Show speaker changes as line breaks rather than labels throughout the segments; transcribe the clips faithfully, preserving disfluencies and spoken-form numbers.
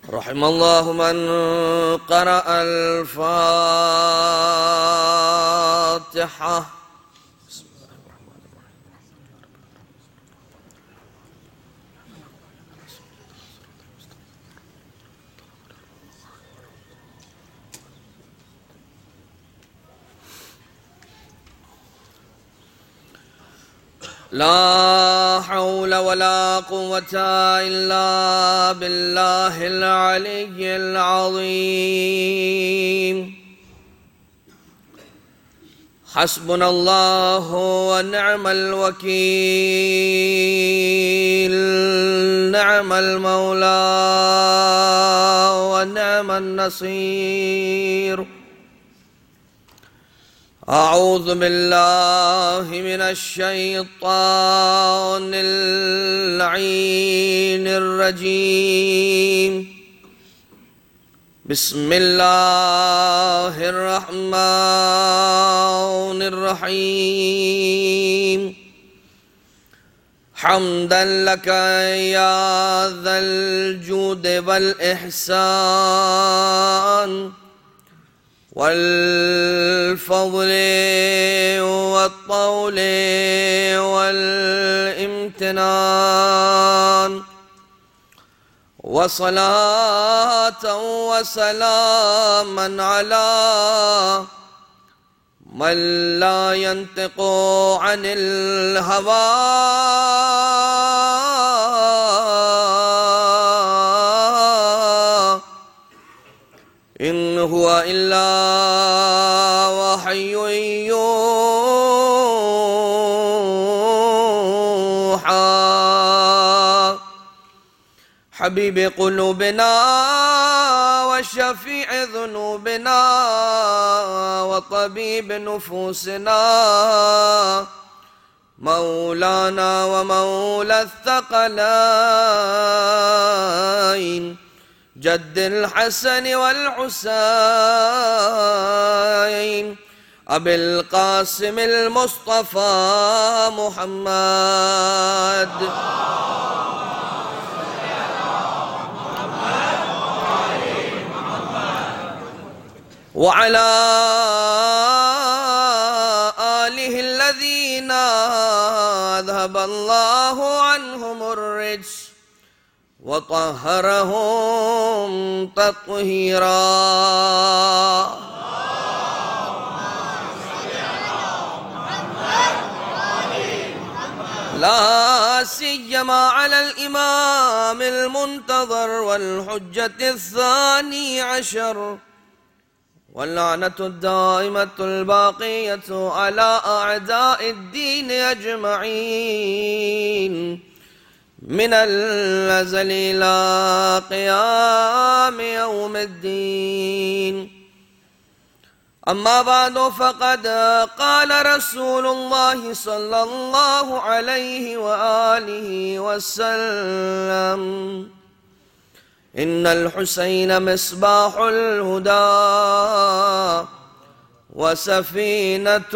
رحم الله من قرأ الفاتحة. لا حول ولا قوة إلا بالله العلي العظيم. حسبنا الله ونعم الوكيل، نعم المولى ونعم النصير. أعوذ بالله من الشيطان اللعين الرجيم. بسم الله الرحمن الرحيم. حمدا لك يا ذا الجود والإحسان والفضل والطول والامتنان، وصلاة وسلاما على من لا ينطق عن الهوى إن هو إلا وحي يوحى. حبيب قلوبنا وشفيع ذنوبنا وطبيب نفوسنا، مولانا ومولى الثقلين، جد الحسن والحسين، أبي القاسم المصطفى محمد. وعلى آله الذين أذهب الله عنهم الرجس وطهرهم تطهيرا. لا سيما على الإمام المنتظر والحجة الثاني عشر، واللعنة الدائمة الباقية على أعداء الدين أجمعين من الأزل إلى قيام يوم الدين. أما بعد، فقد قال رسول الله صلى الله عليه وآله وسلم: إن الحسين مصباح الهدى وسفينة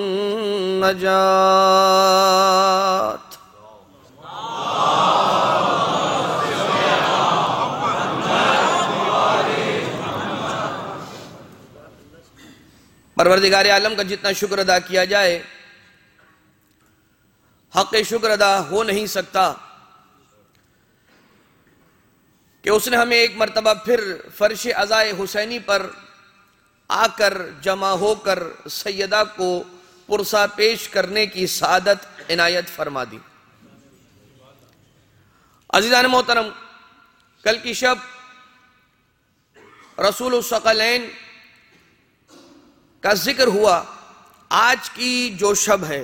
النجاة. پروردگار عالم کا جتنا شکر ادا کیا جائے حق شکر ادا ہو نہیں سکتا کہ اس نے ہمیں ایک مرتبہ پھر فرش عزائے حسینی پر آ کر جمع ہو کر سیدہ کو پرسہ پیش کرنے کی سعادت عنایت فرما دی. عزیزان محترم، کل کی شب رسول الثقلین کا ذکر ہوا. آج کی جو شب ہے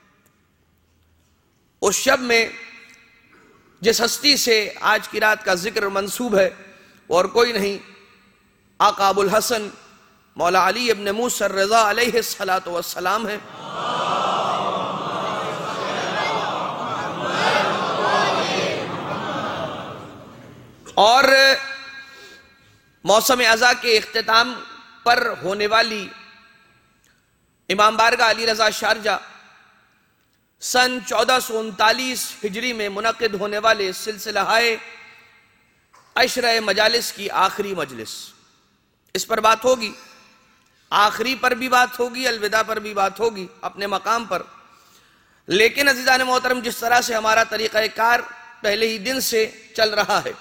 اس شب میں جس ہستی سے آج کی رات کا ذکر منسوب ہے اور کوئی نہیں، آقا ابو الحسن مولا علی ابن موسیٰ الرضا علیہ السلام ہے. اور موسم عزا کے اختتام پر ہونے والی امام بارگاہ علی رضا شارجہ سن چودہ سو انتالیس ہجری میں منعقد ہونے والے سلسلہ عشرہ مجالس کی آخری مجلس، اس پر بات ہوگی، آخری پر بھی بات ہوگی، الوداع پر بھی بات ہوگی اپنے مقام پر. لیکن عزیزان محترم، جس طرح سے ہمارا طریقہ کار پہلے ہی دن سے چل رہا ہے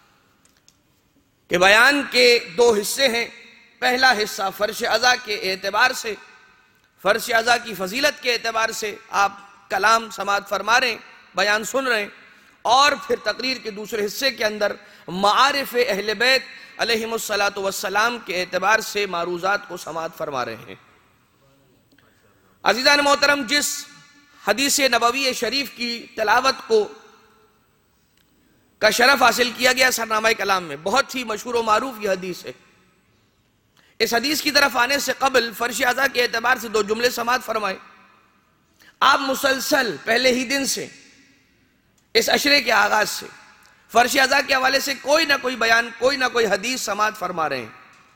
کہ بیان کے دو حصے ہیں. پہلا حصہ فرش ازا کے اعتبار سے، فرش ازا کی فضیلت کے اعتبار سے آپ کلام سماعت فرما رہے ہیں، بیان سن رہے ہیں، اور پھر تقریر کے دوسرے حصے کے اندر معارف اہل بیت علیہم الصلاۃ والسلام کے اعتبار سے معروضات کو سماعت فرما رہے ہیں. عزیزان محترم، جس حدیث نبوی شریف کی تلاوت کو کا شرف حاصل کیا گیا سرنامہ کلام میں، بہت ہی مشہور و معروف یہ حدیث ہے. اس حدیث کی طرف آنے سے قبل فرش ازا کے اعتبار سے دو جملے سماعت فرمائے. آپ مسلسل پہلے ہی دن سے اس عشرے کے آغاز سے فرش ازا کے حوالے سے کوئی نہ کوئی بیان، کوئی نہ کوئی حدیث سماعت فرما رہے ہیں.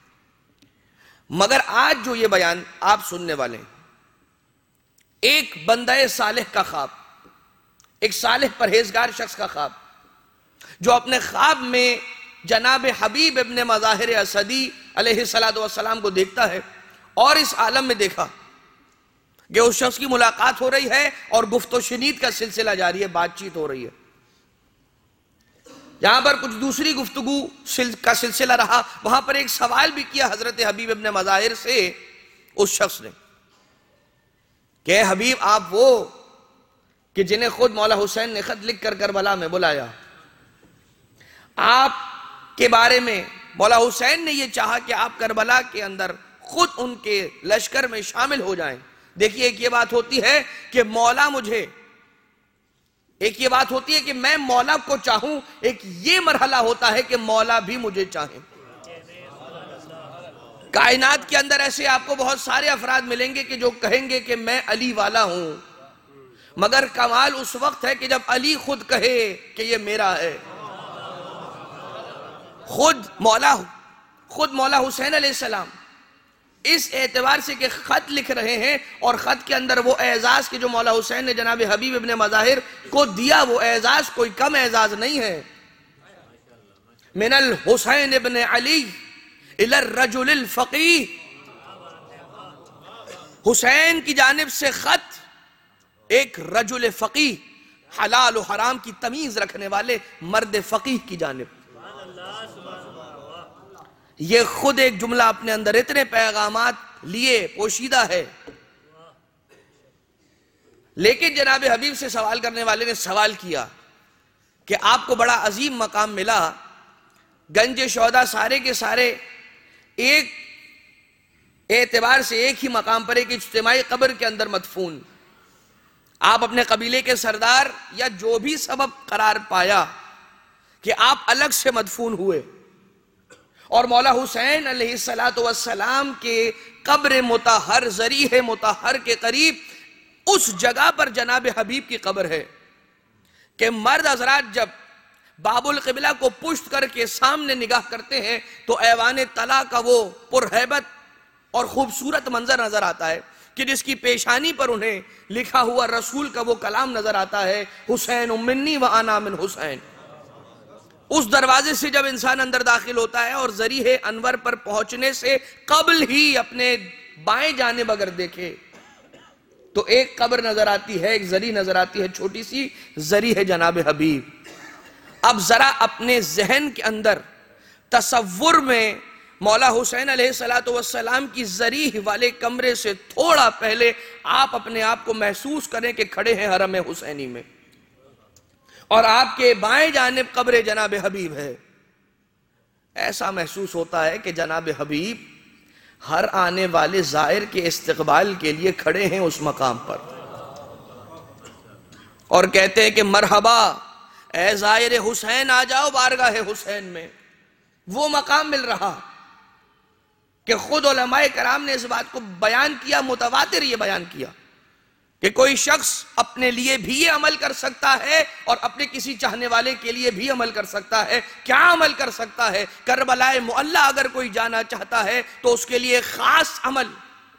مگر آج جو یہ بیان آپ سننے والے ہیں، ایک بندہ صالح کا خواب، ایک صالح پرہیزگار شخص کا خواب، جو اپنے خواب میں جناب حبیب ابن مظاہر اسدی علیہ السلام کو دیکھتا ہے، اور اس عالم میں دیکھا کہ اس شخص کی ملاقات ہو رہی ہے اور گفت و شنید کا سلسلہ جاری ہے، بات چیت ہو رہی ہے. یہاں پر کچھ دوسری گفتگو کا سلسلہ رہا، وہاں پر ایک سوال بھی کیا حضرت حبیب ابن مظاہر سے اس شخص نے کہ حبیب، آپ وہ کہ جنہیں خود مولا حسین نے خط لکھ کر کربلا میں بلایا، آپ کے بارے میں مولا حسین نے یہ چاہا کہ آپ کربلا کے اندر خود ان کے لشکر میں شامل ہو جائیں. دیکھیے، ایک یہ بات ہوتی ہے کہ مولا مجھے، ایک یہ بات ہوتی ہے کہ میں مولا کو چاہوں، ایک یہ مرحلہ ہوتا ہے کہ مولا بھی مجھے چاہیں. کائنات کے اندر ایسے آپ کو بہت سارے افراد ملیں گے کہ جو کہیں گے کہ میں علی والا ہوں، مگر کمال اس وقت ہے کہ جب علی خود کہے کہ یہ میرا ہے. خود مولا خود مولا حسین علیہ السلام اس اعتبار سے کہ خط لکھ رہے ہیں، اور خط کے اندر وہ اعزاز کہ جو مولا حسین نے جناب حبیب ابن مظاہر کو دیا، وہ اعزاز کوئی کم اعزاز نہیں ہے. من الحسین ابن علی الی الرجل الفقیہ، حسین کی جانب سے خط ایک رجل فقیہ، حلال و حرام کی تمیز رکھنے والے مرد فقیہ کی جانب. یہ خود ایک جملہ اپنے اندر اتنے پیغامات لیے پوشیدہ ہے. لیکن جناب حبیب سے سوال کرنے والے نے سوال کیا کہ آپ کو بڑا عظیم مقام ملا، گنج شہداء سارے کے سارے ایک اعتبار سے ایک ہی مقام پر، ایک اجتماعی قبر کے اندر مدفون. آپ اپنے قبیلے کے سردار یا جو بھی سبب قرار پایا کہ آپ الگ سے مدفون ہوئے، اور مولا حسین علیہ السلام کے قبر مطہر، ذریح مطہر کے قریب اس جگہ پر جناب حبیب کی قبر ہے کہ مرد حضرات جب باب القبلہ کو پشت کر کے سامنے نگاہ کرتے ہیں تو ایوان طلا کا وہ پرہیبت اور خوبصورت منظر نظر آتا ہے کہ جس کی پیشانی پر انہیں لکھا ہوا رسول کا وہ کلام نظر آتا ہے، حسین منی و انا من حسین. اس دروازے سے جب انسان اندر داخل ہوتا ہے اور ذریح انور پر پہنچنے سے قبل ہی اپنے بائیں جانب اگر دیکھے تو ایک قبر نظر آتی ہے، ایک ذریح نظر آتی ہے، چھوٹی سی ذریح جناب حبیب. اب ذرا اپنے ذہن کے اندر تصور میں مولا حسین علیہ السلام کی ذریح والے کمرے سے تھوڑا پہلے آپ اپنے آپ کو محسوس کریں کہ کھڑے ہیں حرم حسینی میں، اور آپ کے بائیں جانب قبر جناب حبیب ہے. ایسا محسوس ہوتا ہے کہ جناب حبیب ہر آنے والے زائر کے استقبال کے لیے کھڑے ہیں اس مقام پر، اور کہتے ہیں کہ مرحبا اے زائر حسین، آ جاؤ بارگاہ حسین میں. وہ مقام مل رہا کہ خود علماء کرام نے اس بات کو بیان کیا، متواتر یہ بیان کیا کہ کوئی شخص اپنے لیے بھی یہ عمل کر سکتا ہے اور اپنے کسی چاہنے والے کے لیے بھی عمل کر سکتا ہے. کیا عمل کر سکتا ہے؟ کربلا معلی اگر کوئی جانا چاہتا ہے تو اس کے لیے خاص عمل،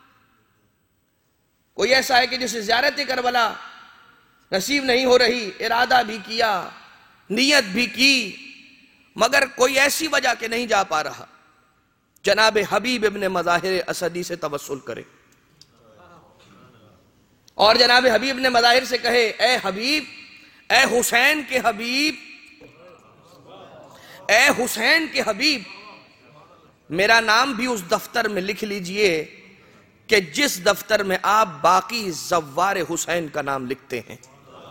کوئی ایسا ہے کہ جسے زیارت کربلا نصیب نہیں ہو رہی، ارادہ بھی کیا، نیت بھی کی، مگر کوئی ایسی وجہ کہ نہیں جا پا رہا، جناب حبیب ابن مظاہر اسدی سے توسل کرے اور جناب حبیب ابن مظاہر سے کہے، اے حبیب، اے حسین کے حبیب، اے حسین کے حبیب، میرا نام بھی اس دفتر میں لکھ لیجئے کہ جس دفتر میں آپ باقی زوار حسین کا نام لکھتے ہیں،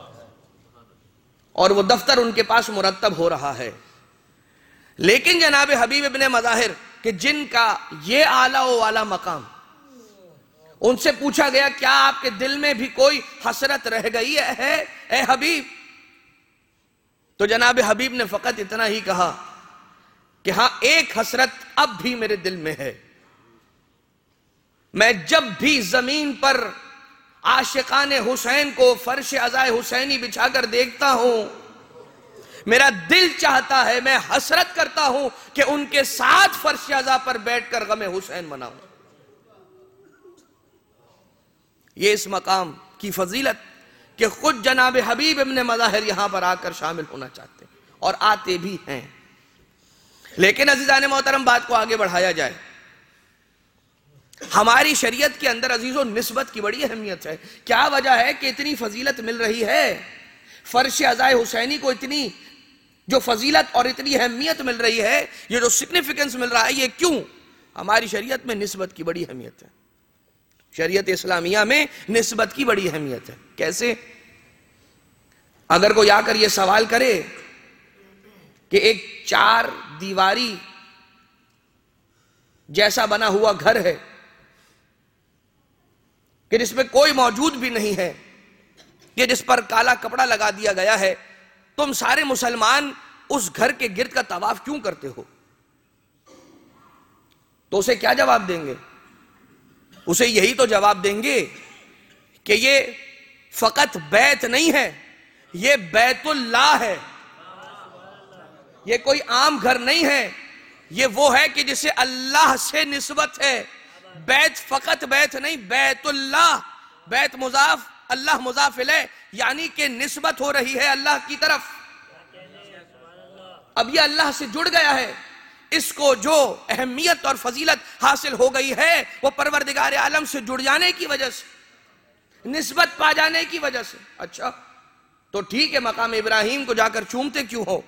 اور وہ دفتر ان کے پاس مرتب ہو رہا ہے۔ لیکن جناب حبیب ابن مظاہر کہ جن کا یہ اعلیٰ و والا مقام، ان سے پوچھا گیا کیا آپ کے دل میں بھی کوئی حسرت رہ گئی ہے اے حبیب؟ تو جناب حبیب نے فقط اتنا ہی کہا کہ ہاں، ایک حسرت اب بھی میرے دل میں ہے، میں جب بھی زمین پر عاشقان حسین کو فرش عزائے حسینی بچھا کر دیکھتا ہوں، میرا دل چاہتا ہے، میں حسرت کرتا ہوں کہ ان کے ساتھ فرش عزا پر بیٹھ کر غم حسین مناؤں۔ یہ اس مقام کی فضیلت کہ خود جناب حبیب ابن مظاہر یہاں پر آ کر شامل ہونا چاہتے ہیں اور آتے بھی ہیں۔ لیکن عزیزان محترم، بات کو آگے بڑھایا جائے، ہماری شریعت کے اندر عزیزوں نسبت کی بڑی اہمیت ہے۔ کیا وجہ ہے کہ اتنی فضیلت مل رہی ہے فرش عزائے حسینی کو، اتنی جو فضیلت اور اتنی اہمیت مل رہی ہے، یہ جو سگنیفیکنس مل رہا ہے، یہ کیوں؟ ہماری شریعت میں نسبت کی بڑی اہمیت ہے، شریعت اسلامیہ میں نسبت کی بڑی اہمیت ہے۔ کیسے؟ اگر کوئی آ کر یہ سوال کرے کہ ایک چار دیواری جیسا بنا ہوا گھر ہے کہ جس میں کوئی موجود بھی نہیں ہے، کہ جس پر کالا کپڑا لگا دیا گیا ہے، تم سارے مسلمان اس گھر کے گرد کا طواف کیوں کرتے ہو؟ تو اسے کیا جواب دیں گے؟ اسے یہی تو جواب دیں گے کہ یہ فقط بیت نہیں ہے، یہ بیت اللہ ہے، یہ کوئی عام گھر نہیں ہے، یہ وہ ہے کہ جسے اللہ سے نسبت ہے۔ بیت فقط بیت نہیں، بیت اللہ، بیت مضاف، اللہ مضاف الیہ، یعنی کہ نسبت ہو رہی ہے اللہ کی طرف۔ اب یہ اللہ سے جڑ گیا ہے، اس کو جو اہمیت اور فضیلت حاصل ہو گئی ہے وہ پروردگار عالم سے جڑ جانے کی وجہ سے، نسبت پا جانے کی وجہ سے۔ اچھا تو ٹھیک ہے، مقام ابراہیم کو جا کر چومتے کیوں ہو؟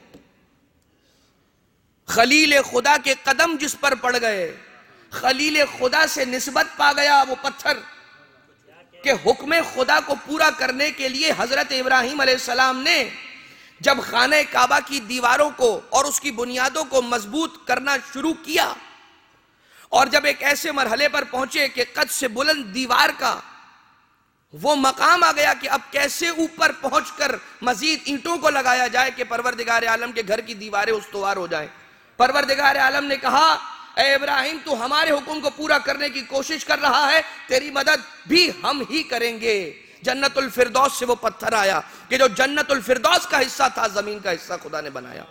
خلیل خدا کے قدم جس پر پڑ گئے، خلیل خدا سے نسبت پا گیا وہ پتھر، کہ حکم خدا کو پورا کرنے کے لیے حضرت ابراہیم علیہ السلام نے جب خانہ کعبہ کی دیواروں کو اور اس کی بنیادوں کو مضبوط کرنا شروع کیا، اور جب ایک ایسے مرحلے پر پہنچے کہ قد سے بلند دیوار کا وہ مقام آ گیا کہ اب کیسے اوپر پہنچ کر مزید اینٹوں کو لگایا جائے کہ پروردگار عالم کے گھر کی دیواریں استوار ہو جائیں۔ پروردگار عالم نے کہا، اے ابراہیم، تو ہمارے حکم کو پورا کرنے کی کوشش کر رہا ہے، تیری مدد بھی ہم ہی کریں گے۔ جنت الفردوس سے وہ پتھر آیا کہ جو جنت الفردوس کا حصہ تھا، زمین کا حصہ خدا نے بنایا،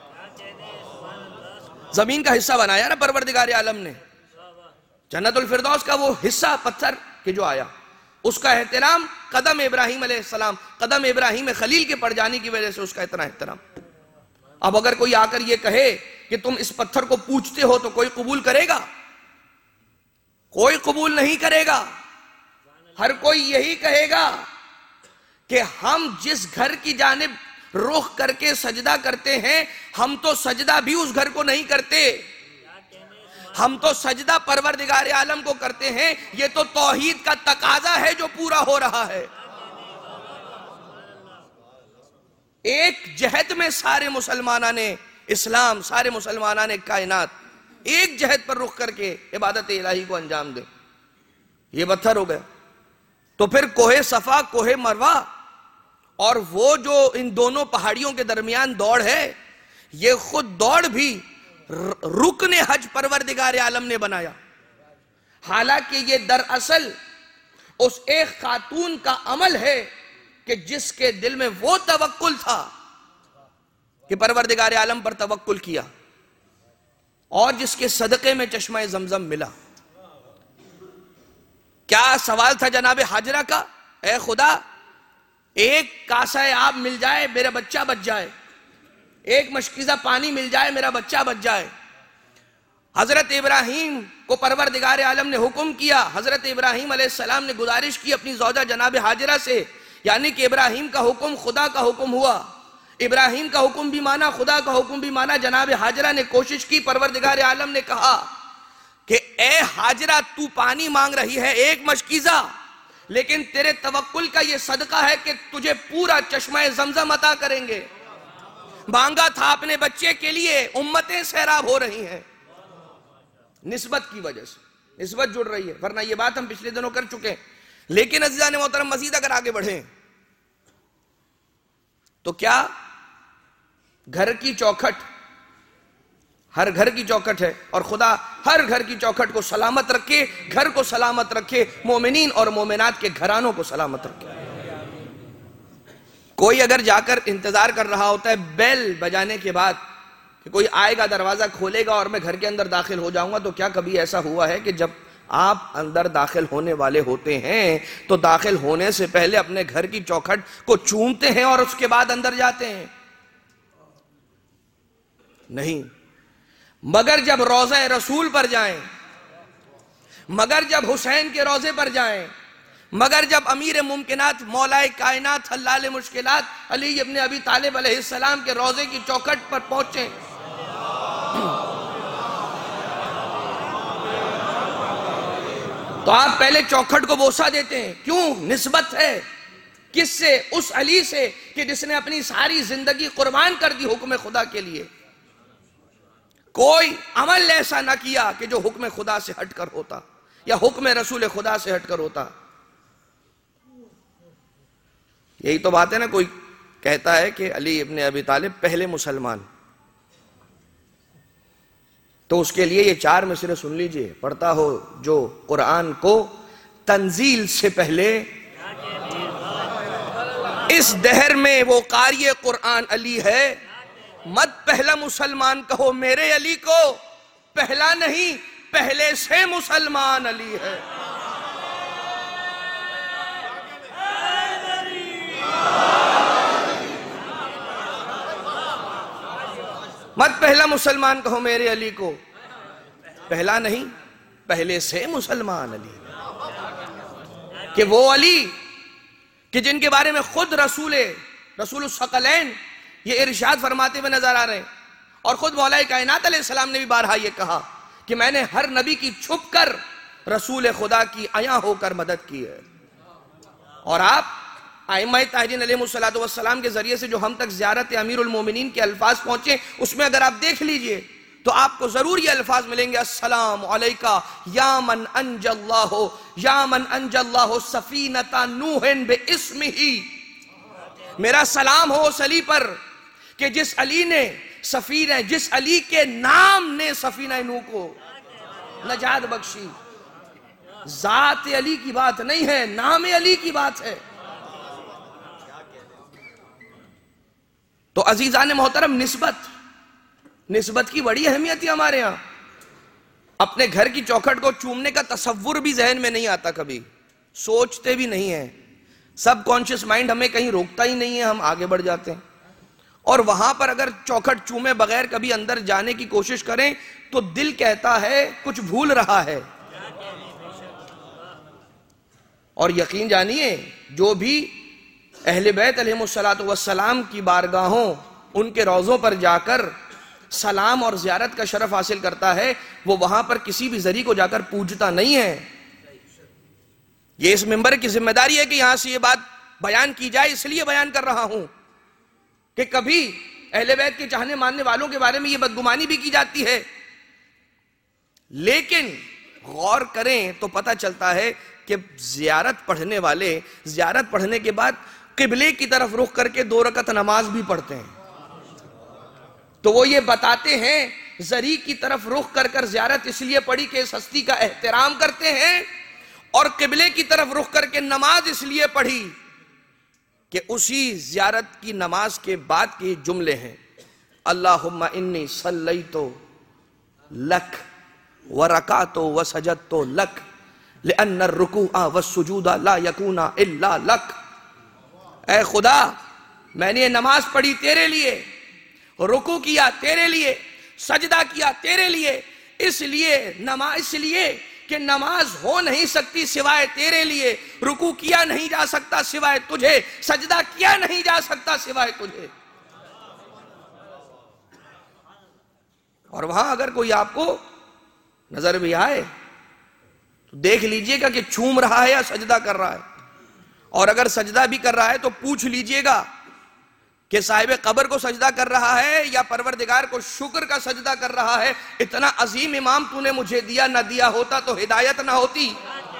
زمین کا حصہ بنایا نا پروردگار عالم نے۔ جنت الفردوس کا وہ حصہ پتھر کہ جو آیا، اس کا احترام قدم ابراہیم علیہ السلام، قدم ابراہیم خلیل کے پڑ جانے کی وجہ سے اس کا اتنا احترام۔ اب اگر کوئی آ کر یہ کہے کہ تم اس پتھر کو پوجتے ہو تو کوئی قبول کرے گا؟ کوئی قبول نہیں کرے گا۔ ہر کوئی یہی کہے گا کہ ہم جس گھر کی جانب رخ کر کے سجدہ کرتے ہیں، ہم تو سجدہ بھی اس گھر کو نہیں کرتے، ہم تو سجدہ پروردگار عالم کو کرتے ہیں۔ یہ تو توحید کا تقاضا ہے جو پورا ہو رہا ہے۔ ایک جہد میں سارے مسلمانان نے اسلام، سارے مسلمانان نے کائنات ایک جہد پر رخ کر کے عبادت الہی کو انجام دے، یہ پتھر ہو گیا۔ تو پھر کوہ صفا، کوہ مروہ اور وہ جو ان دونوں پہاڑیوں کے درمیان دوڑ ہے، یہ خود دوڑ بھی رکن حج پروردگار عالم نے بنایا، حالانکہ یہ دراصل اس ایک خاتون کا عمل ہے کہ جس کے دل میں وہ توکل تھا کہ پروردگار عالم پر توکل کیا، اور جس کے صدقے میں چشمہ زمزم ملا۔ کیا سوال تھا جناب حاجرہ کا؟ اے خدا، ایک کاسہ آب مل جائے، میرا بچہ بچ جائے۔ ایک مشکیزہ پانی مل جائے میرا بچہ بچ جائے۔ حضرت ابراہیم کو پروردگار عالم نے حکم کیا، حضرت ابراہیم علیہ السلام نے گزارش کی اپنی زوجہ جناب حاجرہ سے، یعنی کہ ابراہیم کا حکم خدا کا حکم ہوا، ابراہیم کا حکم بھی مانا، خدا کا حکم بھی مانا۔ جناب حاجرہ نے کوشش کی، پروردگار عالم نے کہا کہ اے حاجرہ تو پانی مانگ رہی ہے ایک مشکیزہ، لیکن تیرے توکل کا یہ صدقہ ہے کہ تجھے پورا چشمہ زمزم عطا کریں گے۔ مانگا تھا اپنے بچے کے لیے، امتیں سیراب ہو رہی ہیں نسبت کی وجہ سے، نسبت جڑ رہی ہے، ورنہ یہ بات ہم پچھلے دنوں کر چکے ہیں۔ لیکن عزیزان محترم مزید اگر آگے بڑھیں تو کیا گھر کی چوکھٹ، ہر گھر کی چوکھٹ ہے، اور خدا ہر گھر کی چوکھٹ کو سلامت رکھے، گھر کو سلامت رکھے، مومنین اور مومنات کے گھرانوں کو سلامت رکھے۔ کوئی اگر جا کر انتظار کر رہا ہوتا ہے بیل بجانے کے بعد کہ کوئی آئے گا دروازہ کھولے گا اور میں گھر کے اندر داخل ہو جاؤں گا، تو کیا کبھی ایسا ہوا ہے کہ جب آپ اندر داخل ہونے والے ہوتے ہیں تو داخل ہونے سے پہلے اپنے گھر کی چوکھٹ کو چومتے ہیں اور اس کے بعد اندر جاتے ہیں؟ نہیں، مگر جب روضہ رسول پر جائیں، مگر جب حسین کے روضے پر جائیں، مگر جب امیر ممکنات مولا کائنات حلال مشکلات علی ابن ابی طالب علیہ السلام کے روضے کی چوکھٹ پر پہنچیں، تو آپ پہلے چوکھٹ کو بوسہ دیتے ہیں۔ کیوں؟ نسبت ہے کس سے؟ اس علی سے کہ جس نے اپنی ساری زندگی قربان کر دی حکم خدا کے لیے، کوئی عمل ایسا نہ کیا کہ جو حکم خدا سے ہٹ کر ہوتا یا حکم رسول خدا سے ہٹ کر ہوتا۔ یہی تو بات ہے نا، کوئی کہتا ہے کہ علی ابن ابی طالب پہلے مسلمان، تو اس کے لیے یہ چار مصرے سن لیجئے، پڑھتا ہو جو قرآن کو تنزیل سے پہلے، اس دہر میں وہ قاری قرآن علی ہے، مت پہلا مسلمان کہو میرے علی کو، پہلا نہیں پہلے سے مسلمان علی ہے۔ مت پہلا مسلمان کہو میرے علی کو، پہلا نہیں پہلے سے مسلمان علی، کہ وہ علی کہ جن کے بارے میں خود رسول رسول الثقلین یہ ارشاد فرماتے ہوئے نظر آ رہے ہیں، اور خود مولا کائنات علیہ السلام نے بھی بارہا یہ کہا کہ میں نے ہر نبی کی چھپ کر رسول خدا کی عیاں ہو کر مدد کی ہے۔ اور آپ ائمہ طاہرین علیہ السلام کے ذریعے سے جو ہم تک زیارت امیر المومنین کے الفاظ پہنچے، اس میں اگر آپ دیکھ لیجئے تو آپ کو ضرور یہ الفاظ ملیں گے، السلام علیکہ یا من انجى اللہ یا من انجى اللہ سفینۃ نوح باسمہ، میرا سلام ہو اس علی پر کہ جس علی نے سفینہ، جس علی کے نام نے سفینہ نوح کو نجات بخشی۔ ذات علی کی بات نہیں ہے، نام علی کی بات ہے۔ تو عزیزان محترم، نسبت نسبت کی بڑی اہمیت ہے ہمارے ہاں۔ اپنے گھر کی چوکھٹ کو چومنے کا تصور بھی ذہن میں نہیں آتا، کبھی سوچتے بھی نہیں ہیں، سب کانشیس مائنڈ ہمیں کہیں روکتا ہی نہیں ہے، ہم آگے بڑھ جاتے ہیں۔ اور وہاں پر اگر چوکھٹ چومے بغیر کبھی اندر جانے کی کوشش کریں تو دل کہتا ہے کچھ بھول رہا ہے۔ اور یقین جانیے، جو بھی اہل بیت علیہ السلام کی بارگاہوں، ان کے روضوں پر جا کر سلام اور زیارت کا شرف حاصل کرتا ہے، وہ وہاں پر کسی بھی ذریعہ کو جا کر پوجتا نہیں ہے۔ یہ اس منبر کی ذمہ داری ہے کہ یہاں سے یہ بات بیان کی جائے، اس لیے بیان کر رہا ہوں کہ کبھی اہل بیت کے چاہنے ماننے والوں کے بارے میں یہ بدگمانی بھی کی جاتی ہے، لیکن غور کریں تو پتہ چلتا ہے کہ زیارت پڑھنے والے زیارت پڑھنے کے بعد قبلے کی طرف رخ کر کے دو رکعت نماز بھی پڑھتے ہیں۔ تو وہ یہ بتاتے ہیں زری کی طرف رخ کر کر زیارت اس لیے پڑھی کہ اس ہستی کا احترام کرتے ہیں، اور قبلے کی طرف رخ کر کے نماز اس لیے پڑھی کہ اسی زیارت کی نماز کے بعد کے جملے ہیں، اللہم انی صلیتو لک ورکعتو وسجدتو لک لأن الرکوع والسجود لا یکون الا لک۔ اے خدا، میں نے یہ نماز پڑھی تیرے لیے، رکوع کیا تیرے لیے، سجدہ کیا تیرے لیے، اس لیے نماز اس لیے کہ نماز ہو نہیں سکتی سوائے تیرے لیے، رکوع کیا نہیں جا سکتا سوائے تجھے، سجدہ کیا نہیں جا سکتا سوائے تجھے۔ اور وہاں اگر کوئی آپ کو نظر بھی آئے تو دیکھ لیجئے گا کہ چوم رہا ہے یا سجدہ کر رہا ہے، اور اگر سجدہ بھی کر رہا ہے تو پوچھ لیجئے گا کہ صاحب قبر کو سجدہ کر رہا ہے یا پروردگار کو شکر کا سجدہ کر رہا ہے۔ اتنا عظیم امام تو نے مجھے دیا، نہ دیا ہوتا تو ہدایت نہ ہوتی۔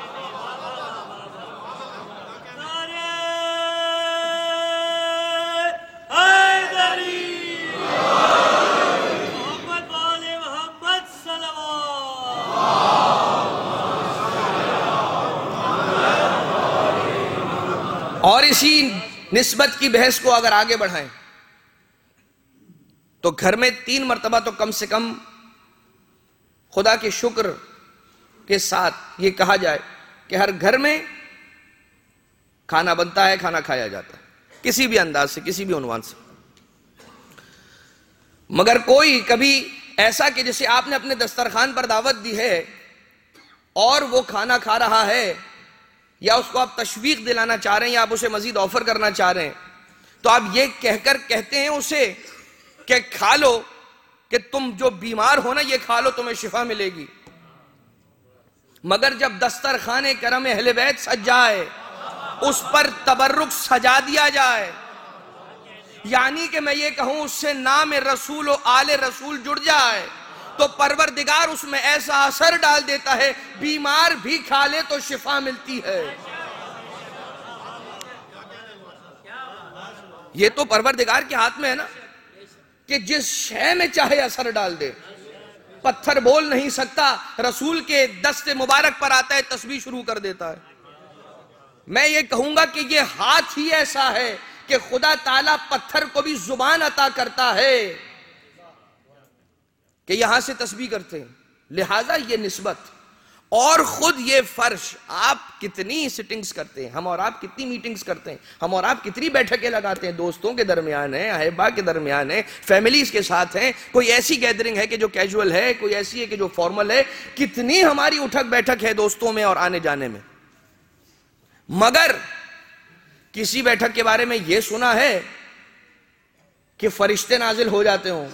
اور اسی نسبت کی بحث کو اگر آگے بڑھائیں تو گھر میں تین مرتبہ تو کم سے کم خدا کے شکر کے ساتھ یہ کہا جائے کہ ہر گھر میں کھانا بنتا ہے، کھانا کھایا جاتا ہے، کسی بھی انداز سے، کسی بھی عنوان سے۔ مگر کوئی کبھی ایسا کہ جسے آپ نے اپنے دسترخوان پر دعوت دی ہے اور وہ کھانا کھا رہا ہے، یا اس کو آپ تشویق دلانا چاہ رہے ہیں یا آپ اسے مزید آفر کرنا چاہ رہے ہیں، تو آپ یہ کہہ کر کہتے ہیں اسے کہ کھا لو، کہ تم جو بیمار ہو نا یہ کھا لو، تمہیں شفا ملے گی۔ مگر جب دسترخوان کرم اہل بیت سج جائے، اس پر تبرک سجا دیا جائے، یعنی کہ میں یہ کہوں اس سے نام رسول و آل رسول جڑ جائے، تو پروردگار اس میں ایسا اثر ڈال دیتا ہے، بیمار بھی کھا لے تو شفا ملتی ہے۔ یہ تو پروردگار کے ہاتھ میں ہے نا کہ جس شے میں چاہے اثر ڈال دے۔ پتھر بول نہیں سکتا، رسول کے دست مبارک پر آتا ہے تسبیح شروع کر دیتا ہے۔ میں یہ کہوں گا کہ یہ ہاتھ ہی ایسا ہے کہ خدا تعالیٰ پتھر کو بھی زبان عطا کرتا ہے کہ یہاں سے تسبیح کرتے ہیں۔ لہٰذا یہ نسبت اور خود یہ فرش، آپ کتنی سٹنگز کرتے ہیں، ہم اور آپ کتنی میٹنگز کرتے ہیں، ہم اور آپ کتنی بیٹھکیں لگاتے ہیں، دوستوں کے درمیان ہیں، احبا کے درمیان ہیں، فیملیز کے ساتھ ہیں، کوئی ایسی گیدرنگ ہے کہ جو کیجول ہے، کوئی ایسی ہے کہ جو فارمل ہے، کتنی ہماری اٹھک بیٹھک ہے دوستوں میں اور آنے جانے میں۔ مگر کسی بیٹھک کے بارے میں یہ سنا ہے کہ فرشتے نازل ہو جاتے ہوں،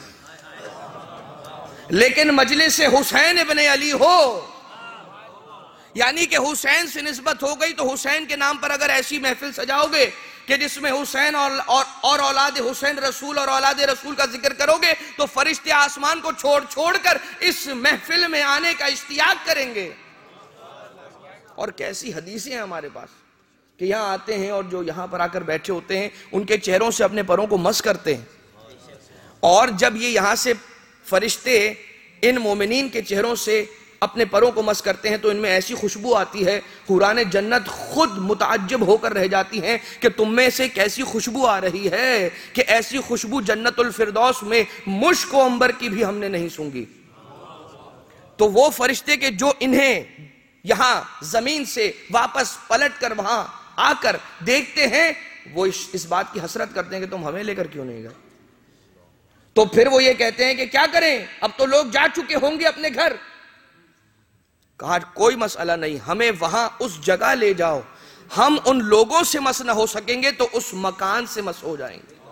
لیکن مجلس حسین ابن علی ہو، یعنی کہ حسین سے نسبت ہو گئی تو حسین کے نام پر اگر ایسی محفل سجاؤ گے کہ جس میں حسین اور, اور, اور اولاد حسین رسول اور اولاد رسول کا ذکر کرو گے تو فرشتے آسمان کو چھوڑ چھوڑ کر اس محفل میں آنے کا اشتیاق کریں گے۔ اور کیسی حدیثیں ہیں ہمارے پاس کہ یہاں آتے ہیں اور جو یہاں پر آ کر بیٹھے ہوتے ہیں ان کے چہروں سے اپنے پروں کو مس کرتے ہیں، اور جب یہ یہاں سے فرشتے ان مومنین کے چہروں سے اپنے پروں کو مس کرتے ہیں تو ان میں ایسی خوشبو آتی ہے، حوران جنت خود متعجب ہو کر رہ جاتی ہیں کہ تم میں سے کیسی خوشبو آ رہی ہے کہ ایسی خوشبو جنت الفردوس میں مشک و عنبر کی بھی ہم نے نہیں سونگی۔ تو وہ فرشتے کے جو انہیں یہاں زمین سے واپس پلٹ کر وہاں آ کر دیکھتے ہیں، وہ اس بات کی حسرت کرتے ہیں کہ تم ہمیں لے کر کیوں نہیں گئے۔ تو پھر وہ یہ کہتے ہیں کہ کیا کریں، اب تو لوگ جا چکے ہوں گے اپنے گھر۔ کہا کوئی مسئلہ نہیں، ہمیں وہاں اس جگہ لے جاؤ، ہم ان لوگوں سے مس نہ ہو سکیں گے تو اس مکان سے مس ہو جائیں گے۔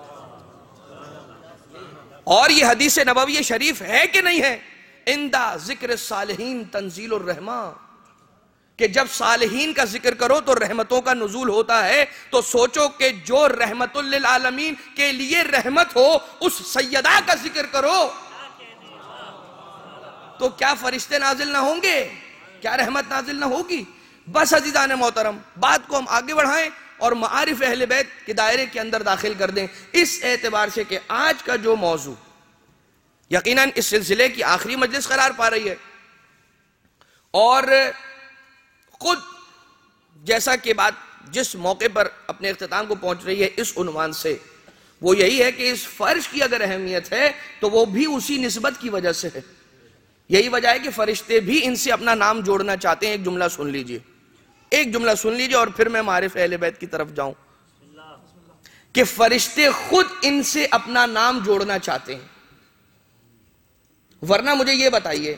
اور یہ حدیث نبوی شریف ہے کہ نہیں ہے، اندہ ذکر صالحین تنزیل الرحمہ، کہ جب صالحین کا ذکر کرو تو رحمتوں کا نزول ہوتا ہے۔ تو سوچو کہ جو رحمت للعالمین کے لیے رحمت ہو اس سیدہ کا ذکر کرو تو کیا فرشتے نازل نہ ہوں گے، کیا رحمت نازل نہ ہوگی؟ بس عزیزان محترم، بات کو ہم آگے بڑھائیں اور معارف اہل بیت کے دائرے کے اندر داخل کر دیں، اس اعتبار سے کہ آج کا جو موضوع یقیناً اس سلسلے کی آخری مجلس قرار پا رہی ہے، اور خود جیسا کہ بات جس موقع پر اپنے اختتام کو پہنچ رہی ہے اس عنوان سے، وہ یہی ہے کہ اس فرش کی اگر اہمیت ہے تو وہ بھی اسی نسبت کی وجہ سے ہے۔ یہی وجہ ہے کہ فرشتے بھی ان سے اپنا نام جوڑنا چاہتے ہیں۔ ایک جملہ سن لیجئے، ایک جملہ سن لیجئے اور پھر میں معارف اہل بیت کی طرف جاؤں۔ کہ فرشتے خود ان سے اپنا نام جوڑنا چاہتے ہیں. ورنہ مجھے یہ بتائیے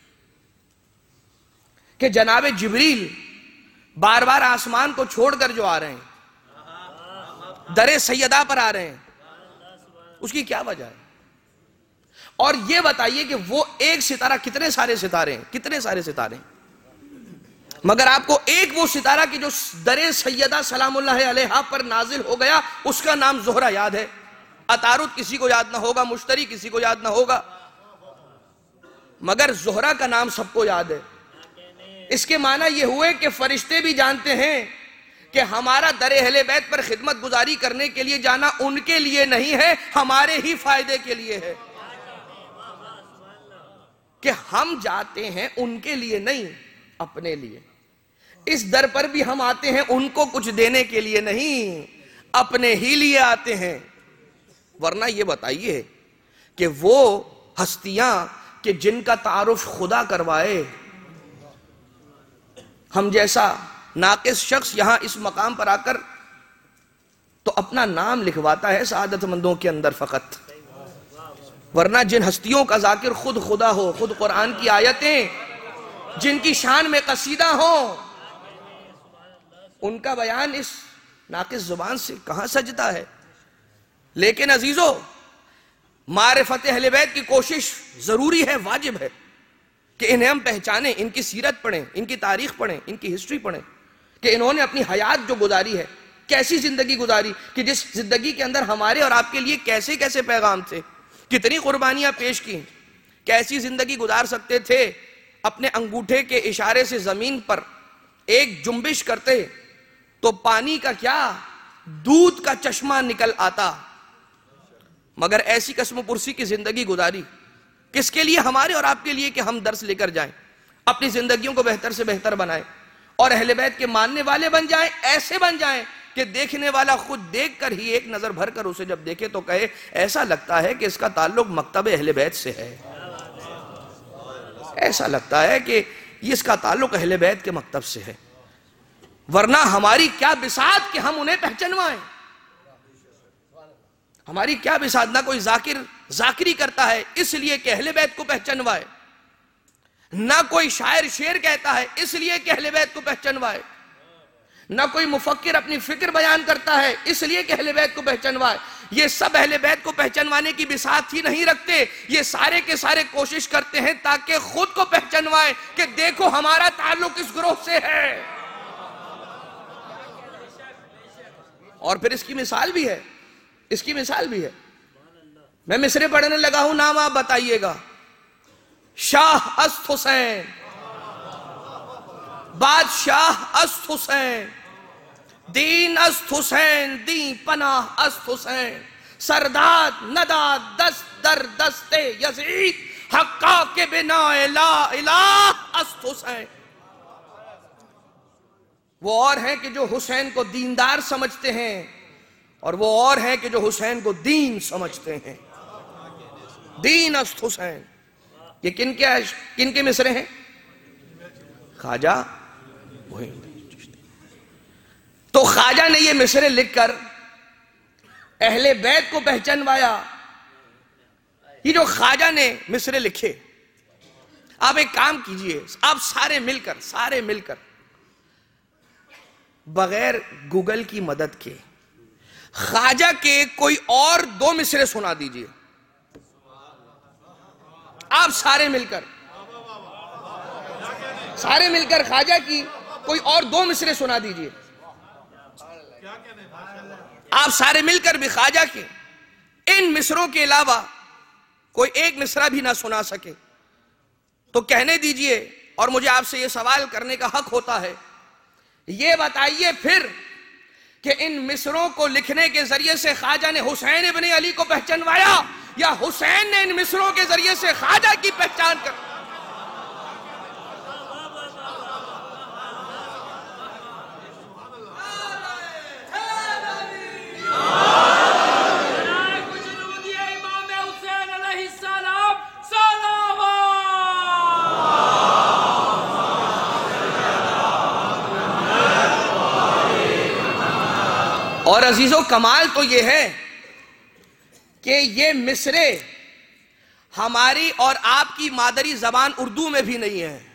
کہ جناب جبریل بار بار آسمان کو چھوڑ کر جو آ رہے ہیں، در سیدہ پر آ رہے ہیں، اس کی کیا وجہ ہے؟ اور یہ بتائیے کہ وہ ایک ستارہ کتنے سارے ستارے ہیں، کتنے سارے ستارے ہیں، مگر آپ کو ایک وہ ستارہ کی جو در سیدہ سلام اللہ علیہا پر نازل ہو گیا اس کا نام زہرہ یاد ہے. عطارد کسی کو یاد نہ ہوگا، مشتری کسی کو یاد نہ ہوگا، مگر زہرہ کا نام سب کو یاد ہے. اس کے معنی یہ ہوئے کہ فرشتے بھی جانتے ہیں کہ ہمارا در اہل بیت پر خدمت گزاری کرنے کے لیے جانا ان کے لیے نہیں ہے، ہمارے ہی فائدے کے لیے ہے. کہ ہم جاتے ہیں ان کے لیے نہیں، اپنے لیے. اس در پر بھی ہم آتے ہیں ان کو کچھ دینے کے لیے نہیں، اپنے ہی لیے آتے ہیں. ورنہ یہ بتائیے کہ وہ ہستیاں کہ جن کا تعارف خدا کروائے، ہم جیسا ناقص شخص یہاں اس مقام پر آ کر تو اپنا نام لکھواتا ہے سعادت مندوں کے اندر فقط. ورنہ جن ہستیوں کا ذاکر خود خدا ہو، خود قرآن کی آیتیں جن کی شان میں قصیدہ ہوں، ان کا بیان اس ناقص زبان سے کہاں سجتا ہے. لیکن عزیزو، معرفت اہل بیت کی کوشش ضروری ہے، واجب ہے کہ انہیں ہم پہچانیں، ان کی سیرت پڑھیں، ان کی تاریخ پڑھیں، ان کی ہسٹری پڑھیں کہ انہوں نے اپنی حیات جو گزاری ہے، کیسی زندگی گزاری، کہ جس زندگی کے اندر ہمارے اور آپ کے لیے کیسے کیسے پیغام تھے، کتنی قربانیاں پیش کی، کیسی زندگی گزار سکتے تھے. اپنے انگوٹھے کے اشارے سے زمین پر ایک جنبش کرتے تو پانی کا کیا، دودھ کا چشمہ نکل آتا. مگر ایسی قسم پرسی کی زندگی گزاری کس کے لیے؟ ہمارے اور آپ کے لیے کہ ہم درس لے کر جائیں، اپنی زندگیوں کو بہتر سے بہتر بنائیں اور اہل بیت کے ماننے والے بن جائیں، ایسے بن جائیں کہ دیکھنے والا خود دیکھ کر ہی ایک نظر بھر کر اسے جب دیکھے تو کہے ایسا لگتا ہے کہ اس کا تعلق مکتب اہل بیت سے ہے، ایسا لگتا ہے کہ اس کا تعلق اہل بیت کے مکتب سے ہے. ورنہ ہماری کیا بساط کہ ہم انہیں پہچنوائیں، ہماری کیا بساط. نہ کوئی ذاکر ذاکری کرتا ہے اس لیے کہ اہل بیت کو پہچنوائے، نہ کوئی شاعر شعر کہتا ہے اس لیے کہ اہل بیت کو پہچنوائے، نہ کوئی مفکر اپنی فکر بیان کرتا ہے اس لیے کہ اہل بیت کو پہچنوائے. یہ سب اہل بیت کو پہچنوانے کی بساط ہی نہیں رکھتے، یہ سارے کے سارے کوشش کرتے ہیں تاکہ خود کو پہچنوائیں کہ دیکھو ہمارا تعلق اس گروہ سے ہے. اور پھر اس کی مثال بھی ہے، اس کی مثال بھی ہے. میں مصرے پڑھنے لگا ہوں، نام آپ بتائیے گا. شاہ است حسین، بادشاہ است حسین، دین است حسین، دین پناہ است حسین، سرداد نداد دست در دست یزید، حقا کے بنا لا الہ است حسین. وہ اور ہیں کہ جو حسین کو دیندار سمجھتے ہیں اور وہ اور ہیں کہ جو حسین کو دین سمجھتے ہیں. دین است حسین. یہ کن کے کن کے مصرے ہیں؟ خواجہ. تو خواجہ نے یہ مصرے لکھ کر اہل بیت کو پہچنوایا. یہ جو خواجہ نے مصرے لکھے، آپ ایک کام کیجئے، آپ سارے مل کر سارے مل کر بغیر گوگل کی مدد کے خواجہ کے کوئی اور دو مصرے سنا دیجئے. آپ سارے مل کر سارے مل کر خواجہ کی کوئی اور دو مصرے سنا دیجئے. آپ سارے مل کر بھی خواجہ کے ان مصروں کے علاوہ کوئی ایک مصرع بھی نہ سنا سکے تو کہنے دیجئے. اور مجھے آپ سے یہ سوال کرنے کا حق ہوتا ہے، یہ بتائیے پھر کہ ان مصروں کو لکھنے کے ذریعے سے خواجہ نے حسین ابن علی کو پہچنوایا یا حسین نے ان مصروں کے ذریعے سے خواجہ کی پہچان کر. اور عزیزو کمال تو یہ ہے کہ یہ مصرے ہماری اور آپ کی مادری زبان اردو میں بھی نہیں ہے،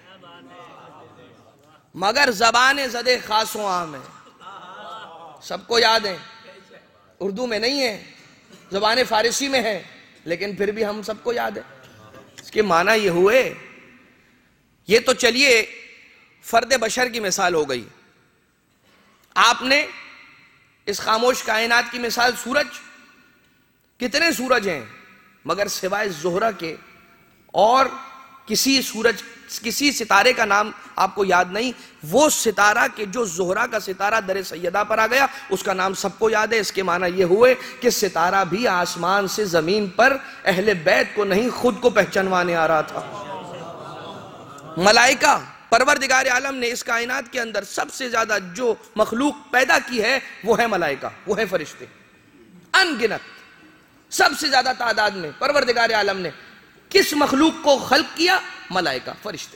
مگر زبان زد خاص و عام ہے، سب کو یاد ہے، اردو میں نہیں ہے، زبان فارسی میں ہے، لیکن پھر بھی ہم سب کو یاد ہے۔ اس کے معنی یہ ہوئے، یہ تو چلیے فرد بشر کی مثال ہو گئی، آپ نے اس خاموش کائنات کی مثال سورج، کتنے سورج ہیں مگر سوائے زہرہ کے اور کسی سورج کسی ستارے کا نام آپ کو یاد نہیں، وہ ستارہ کہ جو زہرہ کا ستارہ در سیدہ پر آ گیا اس کا نام سب کو یاد ہے۔ اس کے معنی یہ ہوئے کہ ستارہ بھی آسمان سے زمین پر اہل بیت کو نہیں خود کو پہچانوانے آ رہا تھا۔ ملائکہ، پروردگار عالم نے اس کائنات کے اندر سب سے زیادہ جو مخلوق پیدا کی ہے وہ ہے ملائکہ، وہ ہے فرشتے، ان گنت سب سے زیادہ تعداد میں پروردگار عالم نے کس مخلوق کو خلق کیا؟ ملائکہ، فرشتے۔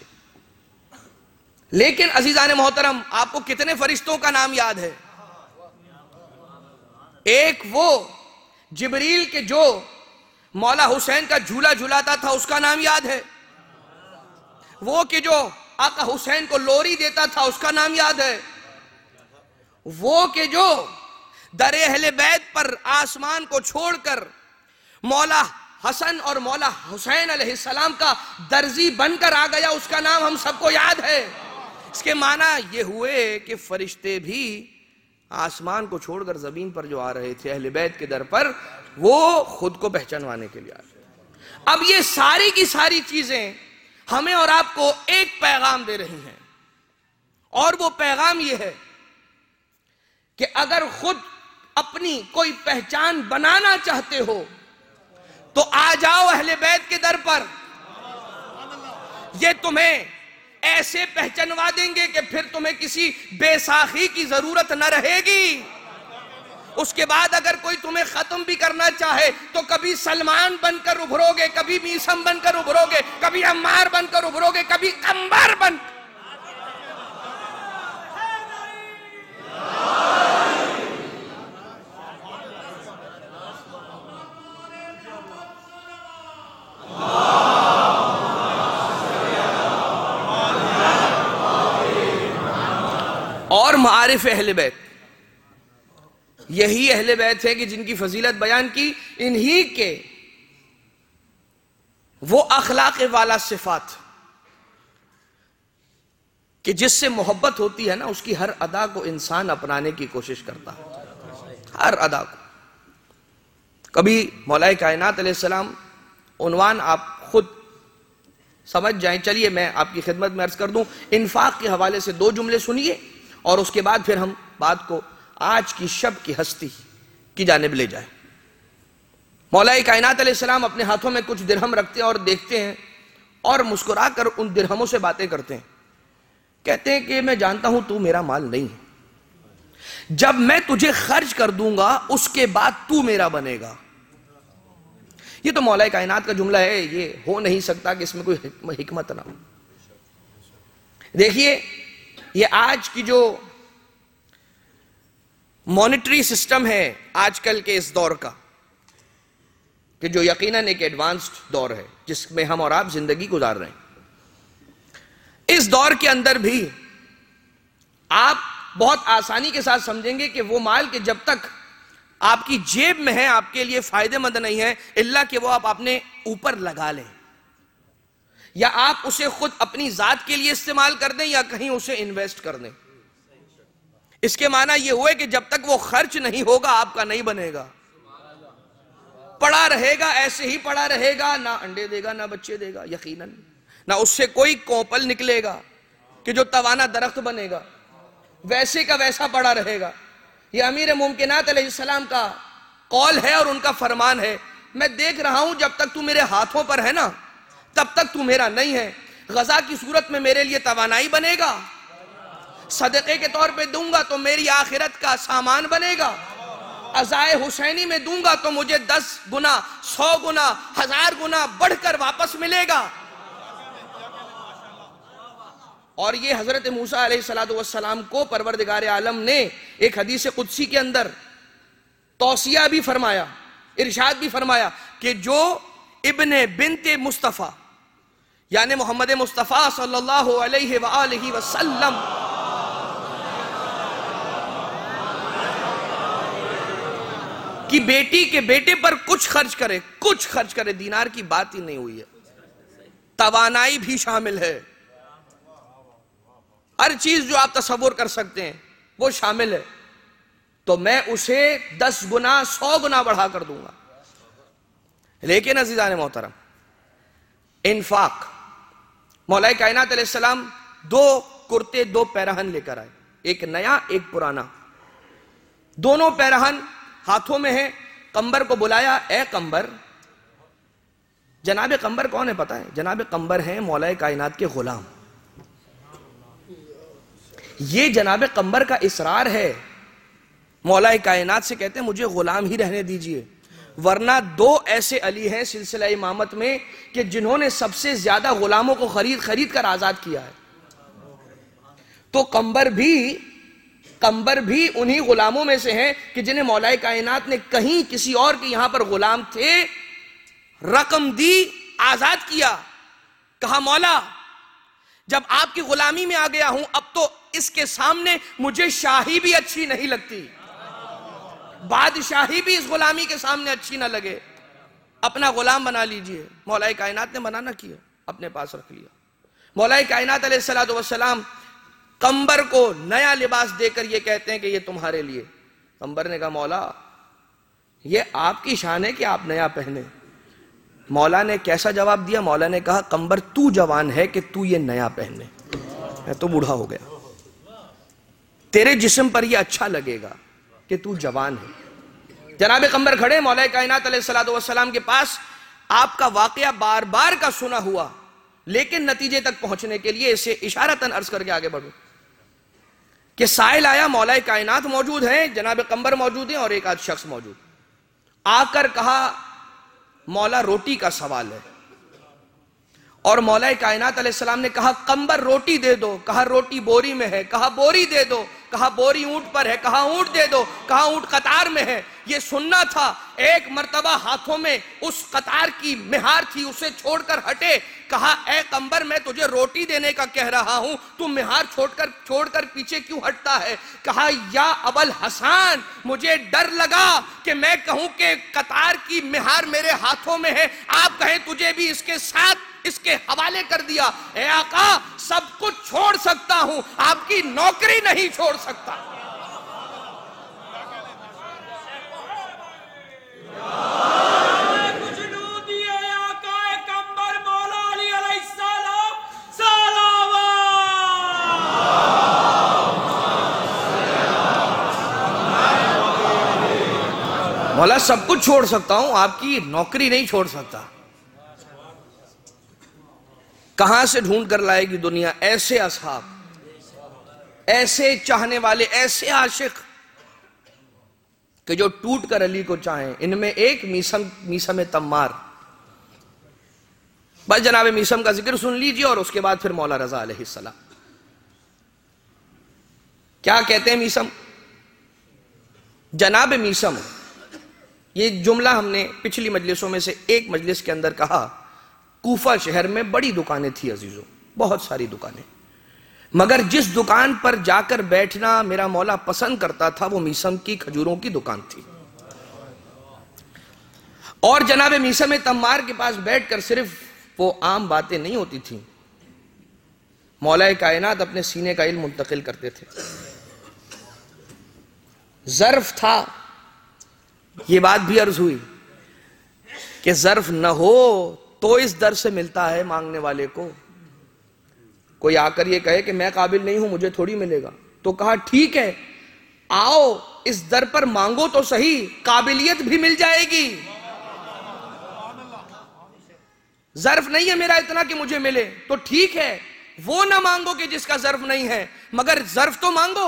لیکن عزیزان محترم، آپ کو کتنے فرشتوں کا نام یاد ہے؟ ایک وہ جبریل کے جو مولا حسین کا جھولا جھولاتا تھا اس کا نام یاد ہے، وہ کہ جو آقا حسین کو لوری دیتا تھا اس کا نام یاد ہے، وہ کہ جو در اہل بیت پر آسمان کو چھوڑ کر مولا حسن اور مولا حسین علیہ السلام کا درزی بن کر آ گیا اس کا نام ہم سب کو یاد ہے۔ اس کے معنی یہ ہوئے کہ فرشتے بھی آسمان کو چھوڑ کر زمین پر جو آ رہے تھے اہل بیت کے در پر، وہ خود کو پہچانوانے کے لیے آ رہے۔ اب یہ ساری کی ساری چیزیں ہمیں اور آپ کو ایک پیغام دے رہی ہیں، اور وہ پیغام یہ ہے کہ اگر خود اپنی کوئی پہچان بنانا چاہتے ہو تو آ جاؤ اہل بیت کے در پر، یہ تمہیں ایسے پہچانوا دیں گے کہ پھر تمہیں کسی بے ساخی کی ضرورت نہ رہے گی۔ اس کے بعد اگر کوئی تمہیں ختم بھی کرنا چاہے تو کبھی سلمان بن کر ابھرو گے، کبھی میسم بن کر ابھرو گے، کبھی عمار بن کر ابھرو گے، کبھی عمبر بن کر۔ اور معارف اہل بیت، یہی اہل بیت ہے کہ جن کی فضیلت بیان کی، انہی کے وہ اخلاق والا صفات کہ جس سے محبت ہوتی ہے نا، اس کی ہر ادا کو انسان اپنانے کی کوشش کرتا ہے، ہر ادا کو۔ کبھی مولا کائنات علیہ السلام، عنوان آپ خود سمجھ جائیں، چلیے میں آپ کی خدمت میں عرض کر دوں، انفاق کے حوالے سے دو جملے سنیے اور اس کے بعد پھر ہم بات کو آج کی شب کی ہستی کی جانب لے جائیں۔ مولا کائنات علیہ السلام اپنے ہاتھوں میں کچھ درہم رکھتے ہیں اور دیکھتے ہیں اور مسکرا کر ان درہموں سے باتیں کرتے ہیں، کہتے ہیں کہ میں جانتا ہوں تو میرا مال نہیں ہے، جب میں تجھے خرچ کر دوں گا اس کے بعد تو میرا بنے گا۔ یہ تو مولا کائنات کا جملہ ہے، یہ ہو نہیں سکتا کہ اس میں کوئی حکمت نہ ہو۔ دیکھیے یہ آج کی جو مانیٹری سسٹم ہے آج کل کے اس دور کا، کہ جو یقیناً ایک ایڈوانسڈ دور ہے جس میں ہم اور آپ زندگی گزار رہے ہیں، اس دور کے اندر بھی آپ بہت آسانی کے ساتھ سمجھیں گے کہ وہ مال کہ جب تک آپ کی جیب میں ہے آپ کے لیے فائدہ مند نہیں ہے، الا کہ وہ آپ اپنے اوپر لگا لیں، یا آپ اسے خود اپنی ذات کے لیے استعمال کر دیں یا کہیں اسے انویسٹ کر دیں۔ اس کے معنی یہ ہوئے کہ جب تک وہ خرچ نہیں ہوگا آپ کا نہیں بنے گا، پڑا رہے گا، ایسے ہی پڑا رہے گا، نہ انڈے دے گا نہ بچے دے گا، یقیناً نہ اس سے کوئی کوپل نکلے گا کہ جو توانا درخت بنے گا، ویسے کا ویسا پڑا رہے گا۔ یہ امیر ممکنات علیہ السلام کا قول ہے اور ان کا فرمان ہے، میں دیکھ رہا ہوں جب تک تو میرے ہاتھوں پر ہے نا تب تک تو میرا نہیں ہے، غذا کی صورت میں میرے لیے توانائی بنے گا، صدقے کے طور پہ دوں گا تو میری آخرت کا سامان بنے گا، عزائے حسینی میں دوں گا تو مجھے دس گنا، سو گنا، ہزار گنا بڑھ کر واپس ملے گا۔ اور یہ حضرت موسیٰ علیہ السلام کو پروردگار عالم نے ایک حدیث قدسی کے اندر توصیہ بھی فرمایا، ارشاد بھی فرمایا کہ جو ابن بنت مصطفیٰ یعنی محمد مصطفیٰ صلی اللہ علیہ وآلہ وسلم کی بیٹی کے بیٹے پر کچھ خرچ کرے، کچھ خرچ کرے، دینار کی بات ہی نہیں ہوئی ہے، توانائی بھی شامل ہے، ہر چیز جو آپ تصور کر سکتے ہیں وہ شامل ہے، تو میں اسے دس گنا سو گنا بڑھا کر دوں گا۔ لیکن عزیزان محترم، انفاق، مولا کائنات علیہ السلام دو کرتے دو پیرہن لے کر آئے، ایک نیا ایک پرانا، دونوں پیرہن ہاتھوں میں ہے، قمبر کو بلایا، اے قمبر۔ جناب قمبر کون ہے پتہ ہے؟ جناب قمبر ہیں مولا کائنات کے غلام۔ یہ جناب قمبر کا اصرار ہے، مولا کائنات سے کہتے ہیں مجھے غلام ہی رہنے دیجئے، ورنہ دو ایسے علی ہیں سلسلہ امامت میں کہ جنہوں نے سب سے زیادہ غلاموں کو خرید خرید کر آزاد کیا ہے، تو قمبر بھی قمبر بھی انہی غلاموں میں سے ہیں کہ جنہیں مولا کائنات نے کہیں کسی اور کے یہاں پر غلام تھے، رقم دی، آزاد کیا، کہا مولا جب آپ کی غلامی میں آ گیا ہوں اب تو اس کے سامنے مجھے شاہی بھی اچھی نہیں لگتی، بادشاہی بھی اس غلامی کے سامنے اچھی نہ لگے، اپنا غلام بنا لیجئے۔ مولا کائنات نے منع نہ کیا، اپنے پاس رکھ لیا۔ مولا کائنات علیہ السلام قمبر کو نیا لباس دے کر یہ کہتے ہیں کہ یہ تمہارے لیے۔ قمبر نے کہا مولا یہ آپ کی شان ہے کہ آپ نیا پہنے۔ مولا نے کیسا جواب دیا؟ مولا نے کہا قمبر تو جوان ہے کہ تو یہ نیا پہنے، میں تو بوڑھا ہو گیا، تیرے جسم پر یہ اچھا لگے گا کہ تو جوان ہے۔ جناب قمبر کھڑے مولا کائنات علیہ السلام کے پاس، آپ کا واقعہ بار بار کا سنا ہوا، لیکن نتیجے تک پہنچنے کے لیے اسے اشارتاً عرض کر کے آگے بڑھو کہ سائل آیا، مولا کائنات موجود ہیں، جناب قمبر موجود ہیں اور ایک آدھ شخص موجود، آ کر کہا مولا روٹی کا سوال ہے، اور مولا کائنات علیہ السلام نے کہا قمبر روٹی دے دو، کہا روٹی بوری میں ہے، کہا بوری دے دو، کہا بوری اونٹ پر ہے، کہا اونٹ دے دو، کہا اونٹ قطار میں ہے۔ یہ سننا تھا، ایک مرتبہ ہاتھوں میں اس قطار کی مہار تھی، اسے چھوڑ کر ہٹے، کہا اے قمبر میں تجھے روٹی دینے کا کہہ رہا ہوں، تم مہار چھوڑ کر چھوڑ کر پیچھے کیوں ہٹتا ہے؟ کہا یا ابوالحسن مجھے ڈر لگا کہ میں کہوں کہ قطار کی مہار میرے ہاتھوں میں ہے، آپ کہیں تجھے بھی اس کے ساتھ اس کے حوالے کر دیا۔ اے آقا سب کچھ چھوڑ سکتا ہوں، آپ کی نوکری نہیں چھوڑ سکتا۔ مولا سب کچھ چھوڑ سکتا ہوں، آپ کی نوکری نہیں چھوڑ سکتا۔ کہاں سے ڈھونڈ کر لائے گی دنیا ایسے اصحاب، ایسے چاہنے والے، ایسے عاشق کہ جو ٹوٹ کر علی کو چاہیں؟ ان میں ایک میسم میسم تمار۔ بس جناب میسم کا ذکر سن لیجئے اور اس کے بعد پھر مولا رضا علیہ السلام کیا کہتے ہیں۔ میسم جناب میسم، یہ جملہ ہم نے پچھلی مجلسوں میں سے ایک مجلس کے اندر کہا، کوفہ شہر میں بڑی دکانیں تھی عزیزوں، بہت ساری دکانیں، مگر جس دکان پر جا کر بیٹھنا میرا مولا پسند کرتا تھا وہ میسم کی کھجوروں کی دکان تھی، اور جناب میسم تمار کے پاس بیٹھ کر صرف وہ عام باتیں نہیں ہوتی تھیں، مولا کائنات اپنے سینے کا علم منتقل کرتے تھے۔ ظرف تھا، یہ بات بھی عرض ہوئی کہ ظرف نہ ہو تو اس در سے ملتا ہے مانگنے والے کو۔ کوئی آ کر یہ کہے کہ میں قابل نہیں ہوں مجھے تھوڑی ملے گا، تو کہا ٹھیک ہے آؤ اس در پر مانگو تو صحیح، قابلیت بھی مل جائے گی۔ ظرف نہیں ہے میرا اتنا کہ مجھے ملے، تو ٹھیک ہے وہ نہ مانگو کہ جس کا ظرف نہیں ہے، مگر ظرف تو مانگو،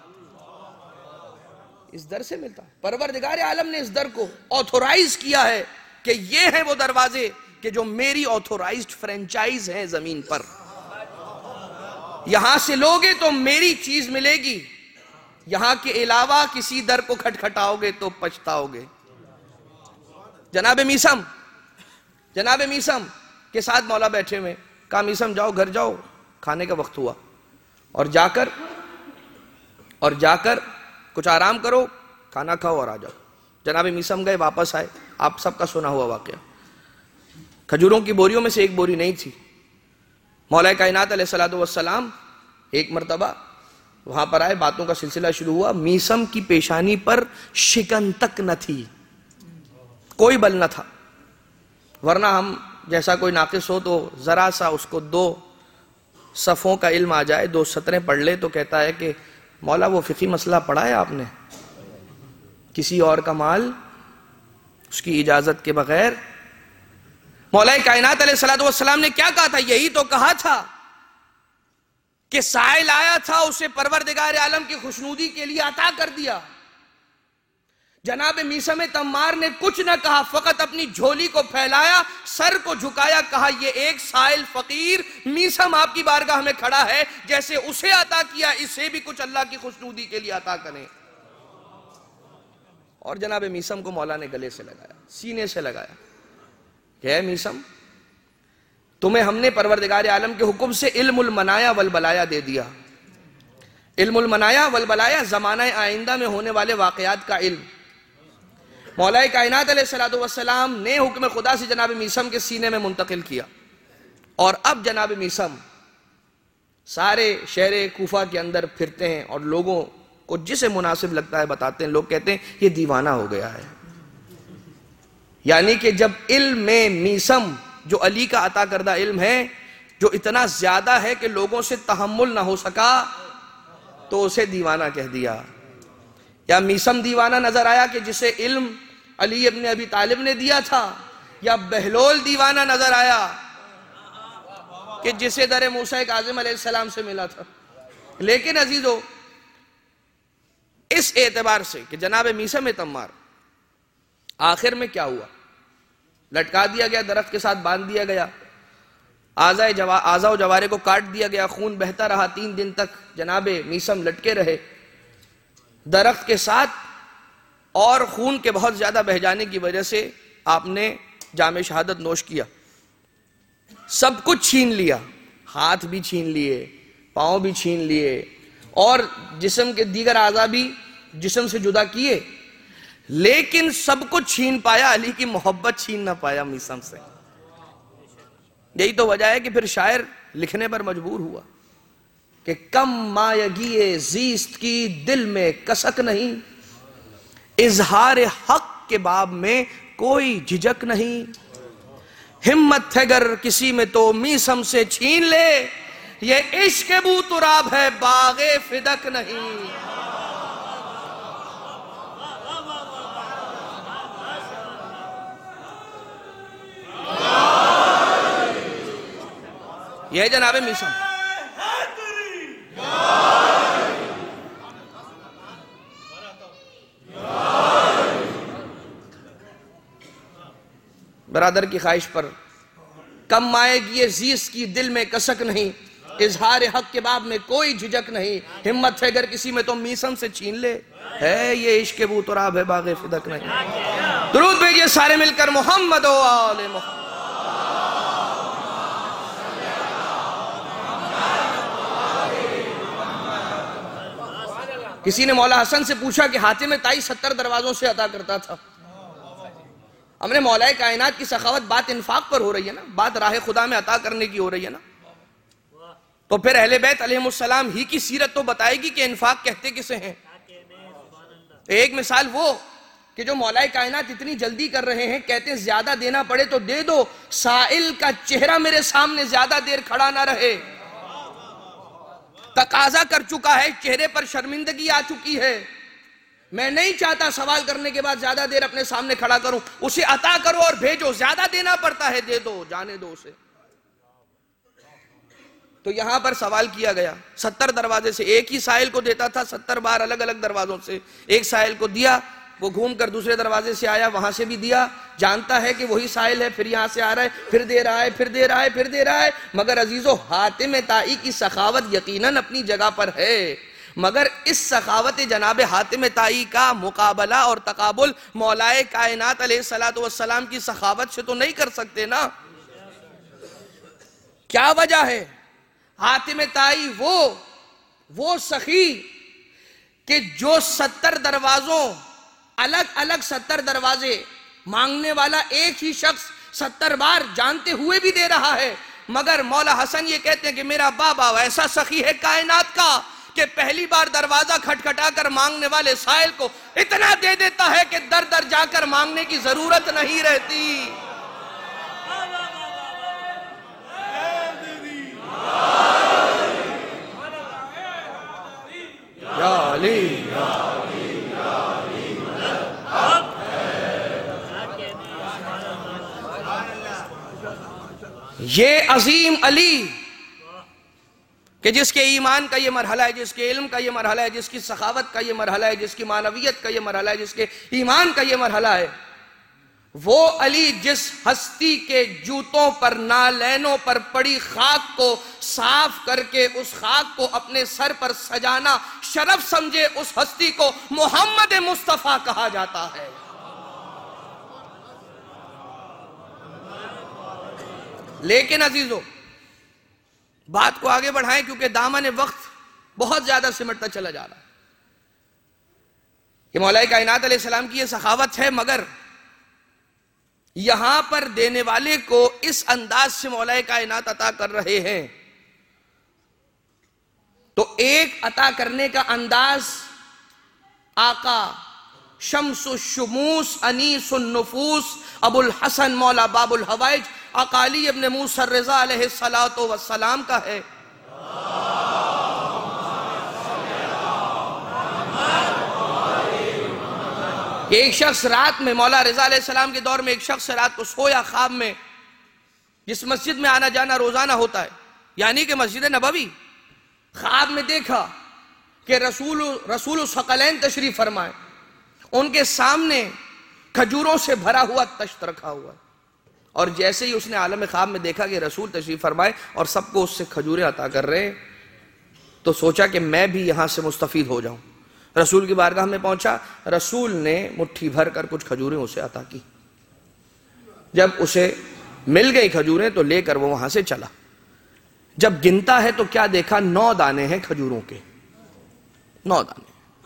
اس در سے ملتا ہے۔ پروردگار عالم نے اس در کو آتھورائز کیا ہے کہ یہ ہیں وہ دروازے کہ جو میری آتھورائزڈ فرینچائز ہیں زمین پر، یہاں سے لوگے تو میری چیز ملے گی، یہاں کے علاوہ کسی در کو کھٹکھٹاؤ گے تو پچھتاؤ گے۔ جناب میثم جناب میثم کے ساتھ مولا بیٹھے ہوئے، کہا میثم جاؤ گھر جاؤ، کھانے کا وقت ہوا، اور جا کر اور جا کر کچھ آرام کرو، کھانا کھاؤ اور آ جاؤ۔ جناب میثم گئے، واپس آئے، آپ سب کا سنا ہوا واقعہ، کھجوروں کی بوریوں میں سے ایک بوری نہیں تھی۔ مولا کائنات علیہ الصلوۃ والسلام ایک مرتبہ وہاں پر آئے، باتوں کا سلسلہ شروع ہوا، میثم کی پیشانی پر شکن تک نہ تھی، کوئی بل نہ تھا، ورنہ ہم جیسا کوئی ناقص ہو تو ذرا سا اس کو دو صفوں کا علم آ جائے، دو سطریں پڑھ لے تو کہتا ہے کہ مولا وہ فقہی مسئلہ پڑھا ہے آپ نے؟ کسی اور کا مال اس کی اجازت کے بغیر؟ مولا کائنات علیہ الصلوۃ والسلام نے کیا کہا تھا؟ یہی تو کہا تھا کہ سائل آیا تھا، اسے پروردگار عالم کی خوشنودی کے لیے عطا کر دیا۔ جناب میثم تمار نے کچھ نہ کہا، فقط اپنی جھولی کو پھیلایا، سر کو جھکایا، کہا یہ ایک سائل فقیر میثم آپ کی بارگاہ میں کھڑا ہے، جیسے اسے عطا کیا اسے بھی کچھ اللہ کی خوشنودی کے لیے عطا کریں۔ اور جناب میثم کو مولا نے گلے سے لگایا، سینے سے لگایا کہ اے میثم، تمہیں ہم نے پروردگار عالم کے حکم سے علم المنایا والبلایا دے دیا۔ علم المنایا والبلایا زمانہ آئندہ میں ہونے والے واقعات کا علم مولا کائنات علیہ الصلوۃ والسلام نے حکم خدا سے جناب میثم کے سینے میں منتقل کیا۔ اور اب جناب میثم سارے شہر کوفہ کے اندر پھرتے ہیں اور لوگوں کو جسے مناسب لگتا ہے بتاتے ہیں۔ لوگ کہتے ہیں یہ دیوانہ ہو گیا ہے، یعنی کہ جب علم میں میثم جو علی کا عطا کردہ علم ہے، جو اتنا زیادہ ہے کہ لوگوں سے تحمل نہ ہو سکا، تو اسے دیوانہ کہہ دیا۔ یا میثم دیوانہ نظر آیا کہ جسے علم علی ابن ابی طالب نے دیا تھا، یا بہلول دیوانہ نظر آیا کہ جسے در موسیٰ کاظم علیہ السلام سے ملا تھا۔ لیکن عزیزو، اس اعتبار سے کہ جناب میثم تمار آخر میں کیا ہوا، لٹکا دیا گیا، درخت کے ساتھ باندھ دیا گیا، اعضاء و جوارے کو کاٹ دیا گیا، خون بہتا رہا، تین دن تک جناب میثم لٹکے رہے درخت کے ساتھ، اور خون کے بہت زیادہ بہ جانے کی وجہ سے آپ نے جام شہادت نوش کیا، سب کچھ چھین لیا، ہاتھ بھی چھین لیے، پاؤں بھی چھین لیے، اور جسم کے دیگر اعضاء بھی جسم سے جدا کیے، لیکن سب کچھ چھین پایا، علی کی محبت چھین نہ پایا میثم سے۔ یہی تو وجہ ہے کہ پھر شاعر لکھنے پر مجبور ہوا کہ کم مایگی زیست کی دل میں کسک نہیں، اظہار حق کے باب میں کوئی جھجک نہیں، ہمت ہے گر کسی میں تو میثم سے چھین لے، یہ عشق بو تراب ہے باغ فدق نہیں۔ یہ جناب میثم برادر کی خواہش پر کم مائے گی زیست کی دل میں کسک نہیں، اظہار حق کے باب میں کوئی جھجک نہیں، ہمت ہے گر کسی میں تو میثم سے چھین لے، ہے یہ عشق بو تراب ہے باغ فدق نہیں۔ درود بھیجئے سارے مل کر محمد و آل محمد۔ کسی نے مولا حسن سے پوچھا کہ حاتم طائی ستر دروازوں سے عطا کرتا تھا۔ ہم نے مولا کائنات کی سخاوت، بات انفاق پر ہو رہی ہے نا، بات راہ خدا میں عطا کرنے کی ہو رہی ہے نا، تو پھر اہل بیت علیہ السلام ہی کی سیرت تو بتائے گی کہ انفاق کہتے کسے ہیں۔ ایک مثال وہ کہ جو مولا کائنات اتنی جلدی کر رہے ہیں، کہتے ہیں زیادہ دینا پڑے تو دے دو، سائل کا چہرہ میرے سامنے زیادہ دیر کھڑا نہ رہے، تقاضا کر چکا ہے، چہرے پر شرمندگی آ چکی ہے، میں نہیں چاہتا سوال کرنے کے بعد زیادہ دیر اپنے سامنے کھڑا کروں، اسے عطا کرو اور بھیجو، زیادہ دینا پڑتا ہے دے دو، جانے دو اسے۔ تو یہاں پر سوال کیا گیا، ستر دروازے سے ایک ہی سائل کو دیتا تھا، ستر بار الگ الگ دروازوں سے، ایک سائل کو دیا، وہ گھوم کر دوسرے دروازے سے آیا، وہاں سے بھی دیا، جانتا ہے کہ وہی سائل ہے، پھر یہاں سے آ رہا ہے، پھر دے رہا ہے، پھر دے رہا ہے، پھر دے رہا ہے، مگر عزیزو حاتم طائی کی سخاوت یقیناً اپنی جگہ پر ہے، مگر اس سخاوت جناب حاتم طائی کا مقابلہ اور تقابل مولائے کائنات علیہ السلام کی سخاوت سے تو نہیں کر سکتے نا۔ کیا وجہ ہے؟ حاتم طائی وہ وہ سخی کہ جو ستر دروازوں الگ الگ ستر دروازے مانگنے والا ایک ہی شخص ستر بار جانتے ہوئے بھی دے رہا ہے، مگر مولا حسن یہ کہتے ہیں کہ میرا بابا ایسا سخی ہے کائنات کا کہ پہلی بار دروازہ کھٹکھٹا کر مانگنے والے سائل کو اتنا دے دیتا ہے کہ در در جا کر مانگنے کی ضرورت نہیں رہتی۔ یا علی یہ عظیم علی کہ جس کے ایمان کا یہ مرحلہ ہے، جس کے علم کا یہ مرحلہ ہے، جس کی سخاوت کا یہ مرحلہ ہے، جس کی معنویت کا یہ مرحلہ ہے، جس کے ایمان کا یہ مرحلہ ہے، وہ علی جس ہستی کے جوتوں پر نالینوں پر پڑی خاک کو صاف کر کے اس خاک کو اپنے سر پر سجانا شرف سمجھے، اس ہستی کو محمد مصطفیٰ کہا جاتا ہے۔ لیکن عزیزو بات کو آگے بڑھائیں کیونکہ دامن وقت بہت زیادہ سمٹتا چلا جا رہا ہے۔ یہ مولا کائنات علیہ السلام کی یہ سخاوت ہے، مگر یہاں پر دینے والے کو اس انداز سے مولا کائنات عطا کر رہے ہیں، تو ایک عطا کرنے کا انداز آقا شمس الشموس انیس النفوس ابو الحسن مولا باب الحوائج آقا علی ابن موسیٰ الرضا علیہ السلام کا ہے۔ ایک شخص رات میں مولا رضا علیہ السلام کے دور میں ایک شخص رات کو سویا خواب میں، جس مسجد میں آنا جانا روزانہ ہوتا ہے یعنی کہ مسجد نبوی، خواب میں دیکھا کہ رسول رسول ثقلین تشریف فرمائے، ان کے سامنے کھجوروں سے بھرا ہوا تشت رکھا ہوا ہے، اور جیسے ہی اس نے عالم خواب میں دیکھا کہ رسول تشریف فرمائے اور سب کو اس سے کھجوریں عطا کر رہے، تو سوچا کہ میں بھی یہاں سے مستفید ہو جاؤں۔ رسول کی بارگاہ میں پہنچا، رسول نے مٹھی بھر کر کچھ کھجوریں اسے عطا کی۔ جب اسے مل گئی کھجوریں تو لے کر وہ وہاں سے چلا۔ جب گنتا ہے تو کیا دیکھا؟ نو دانے ہیں کھجوروں کے، نو دانے،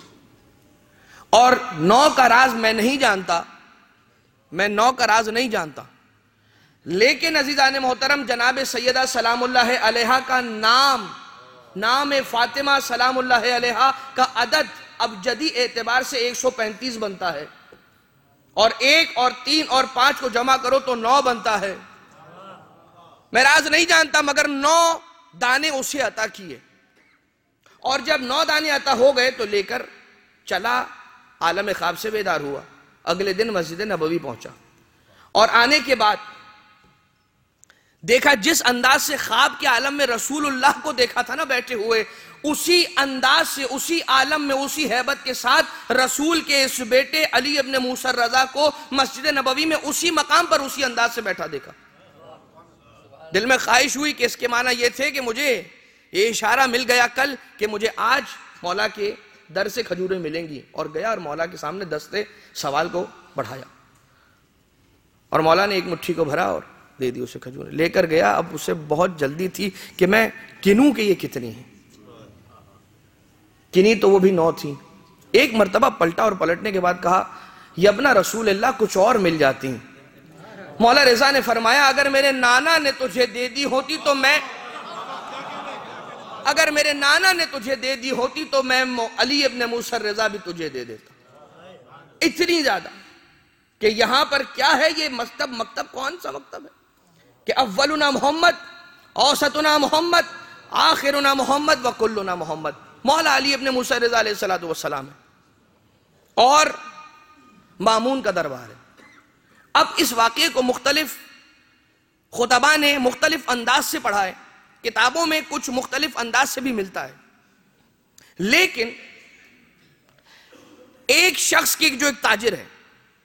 اور نو کا راز میں نہیں جانتا، میں نو کا راز نہیں جانتا، لیکن عزیزان محترم جناب سیدہ سلام اللہ علیہا کا نام نام فاطمہ سلام اللہ علیہا کا عدد اب جدی اعتبار سے ایک سو پینتیس بنتا ہے، اور ایک اور تین اور پانچ کو جمع کرو تو نو بنتا ہے۔ میں راز نہیں جانتا مگر نو دانے اسے عطا کیے، اور جب نو دانے عطا ہو گئے تو لے کر چلا، عالم خواب سے بیدار ہوا، اگلے دن مسجد نبوی پہنچا، اور آنے کے بعد دیکھا جس انداز سے خواب کے عالم میں رسول اللہ کو دیکھا تھا نا بیٹھے ہوئے، اسی انداز سے اسی عالم میں اسی ہیبت کے ساتھ رسول کے اس بیٹے علی ابن موسیٰ الرضا کو مسجد نبوی میں اسی مقام پر اسی انداز سے بیٹھا دیکھا۔ دل میں خواہش ہوئی کہ اس کے معنی یہ تھے کہ مجھے یہ اشارہ مل گیا کل کہ مجھے آج مولا کے در سے کھجوریں ملیں گی، اور گیا اور مولا کے سامنے دستے سوال کو بڑھایا، اور مولا نے ایک مٹھی کو بھرا اور دے دی اسے کھجوریں، لے کر گیا۔ اب اسے بہت جلدی تھی کہ میں کنوں کہ یہ کتنی ہیں، کنی تو وہ بھی نو تھی۔ ایک مرتبہ پلٹا اور پلٹنے کے بعد کہا یبنا رسول اللہ کچھ اور مل جاتی ہیں۔ مولا رضا نے فرمایا اگر میرے نانا نے تجھے دے دی ہوتی تو میں اگر میرے نانا نے تجھے دے دی ہوتی تو میں علی ابن موسیٰ الرضا بھی تجھے دے دیتا۔ اتنی زیادہ کہ یہاں پر کیا ہے، یہ مکتب مکتب کون سا مکتب ہے کہ اولنا محمد، اوسطنا محمد، آخرنا محمد وکلنا محمد، مولا علی ابن موسیٰ الرضا علیہ السلام ہے، اور مامون کا دربار ہے۔ اب اس واقعے کو مختلف خطبہ نے مختلف انداز سے پڑھا ہے، کتابوں میں کچھ مختلف انداز سے بھی ملتا ہے، لیکن ایک شخص کی جو ایک تاجر ہے